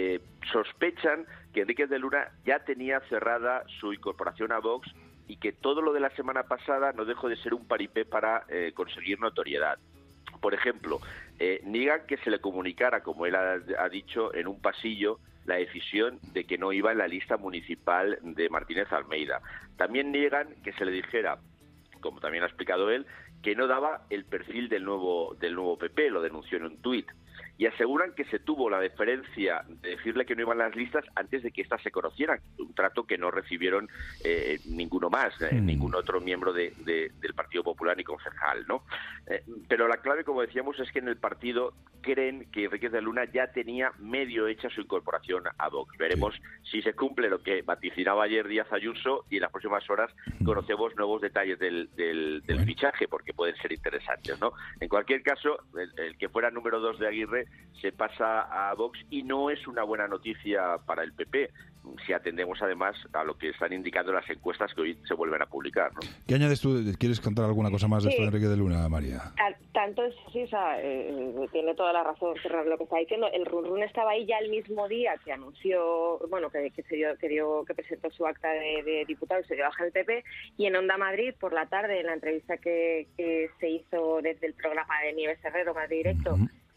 sospechan que Enríquez de Luna ya tenía cerrada su incorporación a Vox y que todo lo de la semana pasada no dejó de ser un paripé para conseguir notoriedad. Por ejemplo, niegan que se le comunicara, como él ha dicho, en un pasillo, la decisión de que no iba en la lista municipal de Martínez Almeida. También niegan que se le dijera, como también ha explicado él, que no daba el perfil del nuevo PP, lo denunció en un tuit. Y aseguran que se tuvo la deferencia de decirle que no iban las listas antes de que éstas se conocieran, un trato que no recibieron ninguno más, ningún otro miembro del Partido Popular ni concejal, ¿no? Pero la clave, como decíamos, es que en el partido creen que Enríquez de Luna ya tenía medio hecha su incorporación a Vox. Veremos si se cumple lo que vaticinaba ayer Díaz Ayuso y en las próximas horas conocemos nuevos detalles del fichaje, porque pueden ser interesantes, ¿no? En cualquier caso, el que fuera número 2 de Aguirre se pasa a Vox y no es una buena noticia para el PP, si atendemos además a lo que están indicando las encuestas que hoy se vuelven a publicar, ¿no? ¿Qué añades tú? ¿Quieres contar alguna cosa más de esto de Enrique de Luna, María? Tanto es así, o sea, tiene toda la razón Ferran lo que está diciendo. El run estaba ahí ya el mismo día que anunció, bueno, que presentó su acta de diputado y se dio baja del PP, y en Onda Madrid por la tarde, en la entrevista que se hizo desde el programa de Nieves Herrero, Madrid Directo,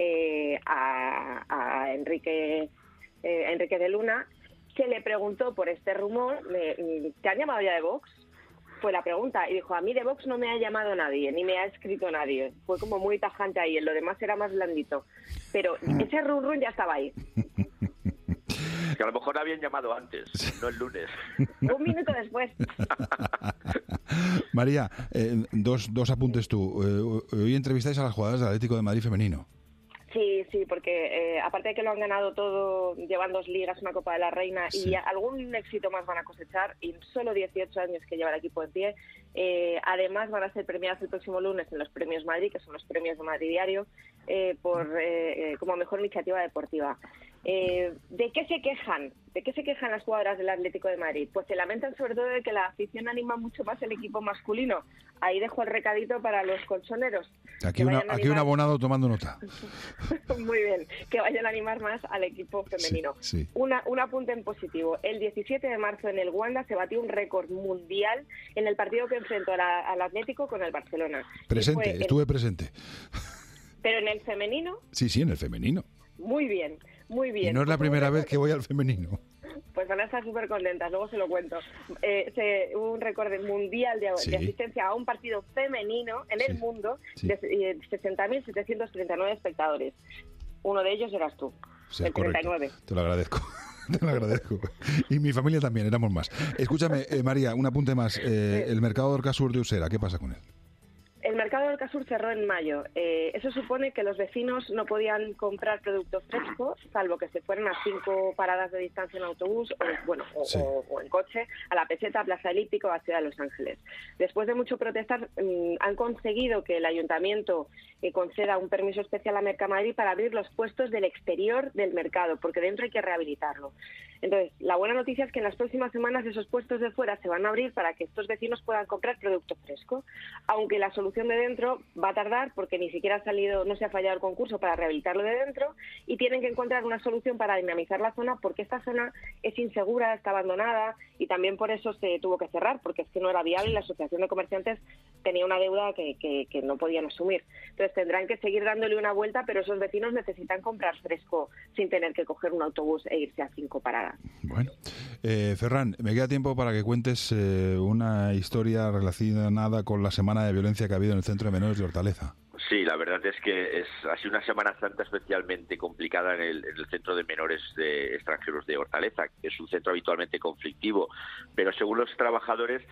a Enrique de Luna, se le preguntó por este rumor. ¿Te han llamado ya de Vox? Fue la pregunta, y dijo, a mí de Vox no me ha llamado nadie, ni me ha escrito nadie. Fue como muy tajante ahí, en lo demás era más blandito. Pero ese run ya estaba ahí. Que a lo mejor habían llamado antes, no el lunes. Un minuto después. María, dos apuntes tú. Hoy entrevistáis a las jugadoras del Atlético de Madrid femenino. Sí, porque aparte de que lo han ganado todo, llevan 2 ligas, una Copa de la Reina y algún éxito más van a cosechar, y solo 18 años que lleva el equipo en pie. Además van a ser premiadas el próximo lunes en los Premios Madrid, que son los premios de Madrid Diario, como mejor iniciativa deportiva. ¿De qué se quejan? ¿De qué se quejan las jugadoras del Atlético de Madrid? Pues se lamentan sobre todo de que la afición anima mucho más el equipo masculino. Ahí dejo el recadito para los colchoneros. Aquí un abonado tomando nota. Muy bien, que vayan a animar más al equipo femenino. Sí. Un apunte en positivo. El 17 de marzo en el Wanda se batió un récord mundial en el partido que enfrentó al Atlético con el Barcelona. Estuve presente. ¿Pero en el femenino? Sí, en el femenino. Muy bien. Y no es la primera vez que voy al femenino. Pues van a estar súper contentas, luego se lo cuento. Hubo un récord mundial de asistencia a un partido femenino en el mundo de 60.739 espectadores. Uno de ellos eras tú, el 39. Te lo agradezco. Te lo agradezco. Y mi familia también, éramos más. Escúchame, María, un apunte más. El mercado de Orcasur de Usera, ¿qué pasa con él? El mercado del Casur cerró en mayo. Eso supone que los vecinos no podían comprar producto fresco, salvo que se fueran a 5 paradas de distancia en autobús o en coche, a La Peseta, Plaza Elíptico o a Ciudad de Los Ángeles. Después de mucho protestar, han conseguido que el ayuntamiento conceda un permiso especial a Mercamadrid para abrir los puestos del exterior del mercado, porque dentro hay que rehabilitarlo. Entonces, la buena noticia es que en las próximas semanas esos puestos de fuera se van a abrir para que estos vecinos puedan comprar producto fresco, aunque la solución de dentro va a tardar porque ni siquiera no se ha fallado el concurso para rehabilitarlo de dentro, y tienen que encontrar una solución para dinamizar la zona, porque esta zona es insegura, está abandonada, y también por eso se tuvo que cerrar, porque es que no era viable y la Asociación de Comerciantes tenía una deuda que no podían asumir. Entonces tendrán que seguir dándole una vuelta, pero esos vecinos necesitan comprar fresco sin tener que coger un autobús e irse a 5 paradas. vida. Bueno, Ferran, me queda tiempo para que cuentes una historia relacionada con la semana de violencia que ha habido en el Centro de Menores de Hortaleza. Sí, la verdad es que ha sido una Semana Santa especialmente complicada en el Centro de Menores de Extranjeros de Hortaleza, que es un centro habitualmente conflictivo, pero según los trabajadores,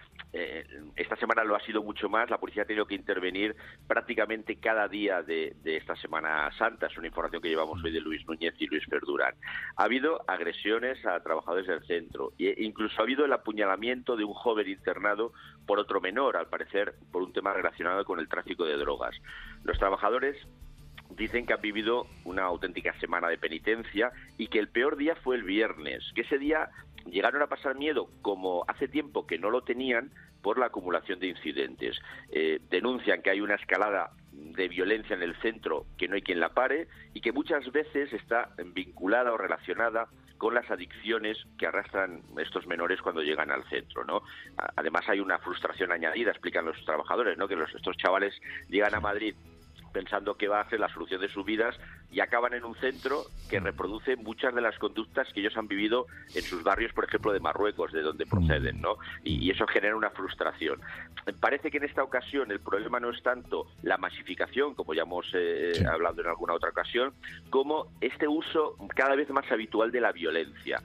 esta semana lo ha sido mucho más. La policía ha tenido que intervenir prácticamente cada día de esta Semana Santa. Es una información que llevamos hoy de Luis Núñez y Luis Verdurán. Ha habido agresiones a trabajadores del centro e incluso ha habido el apuñalamiento de un joven internado por otro menor, al parecer por un tema relacionado con el tráfico de drogas. Los trabajadores dicen que han vivido una auténtica semana de penitencia y que el peor día fue el viernes, que ese día llegaron a pasar miedo como hace tiempo que no lo tenían por la acumulación de incidentes. Denuncian que hay una escalada de violencia en el centro que no hay quien la pare y que muchas veces está vinculada o relacionada con las adicciones que arrastran estos menores cuando llegan al centro, ¿no? Además hay una frustración añadida, explican los trabajadores, ¿no? Que estos chavales llegan a Madrid pensando que va a ser la solución de sus vidas y acaban en un centro que reproduce muchas de las conductas que ellos han vivido en sus barrios, por ejemplo, de Marruecos, de donde proceden, ¿no? Y eso genera una frustración. Parece que en esta ocasión el problema no es tanto la masificación, como ya hemos hablado en alguna otra ocasión, como este uso cada vez más habitual de la violencia.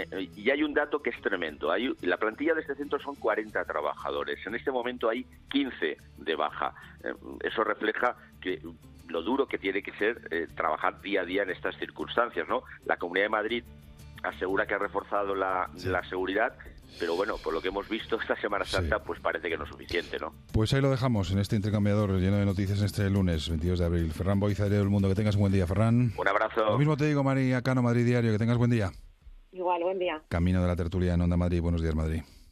Y hay un dato que es tremendo. La plantilla de este centro son 40 trabajadores. En este momento hay 15 de baja. Eso refleja que lo duro que tiene que ser trabajar día a día en estas circunstancias, ¿no? La Comunidad de Madrid asegura que ha reforzado la seguridad, pero bueno, por lo que hemos visto esta Semana Santa, pues parece que no es suficiente, ¿no? Pues ahí lo dejamos en este intercambiador lleno de noticias en este lunes 22 de abril. Ferran Boiza, de El Mundo, que tengas un buen día, Ferran. Un abrazo. Lo mismo te digo, María Cano, Madrid Diario, que tengas buen día. Igual, buen día. Camino de la tertulia en Onda Madrid. Buenos días, Madrid.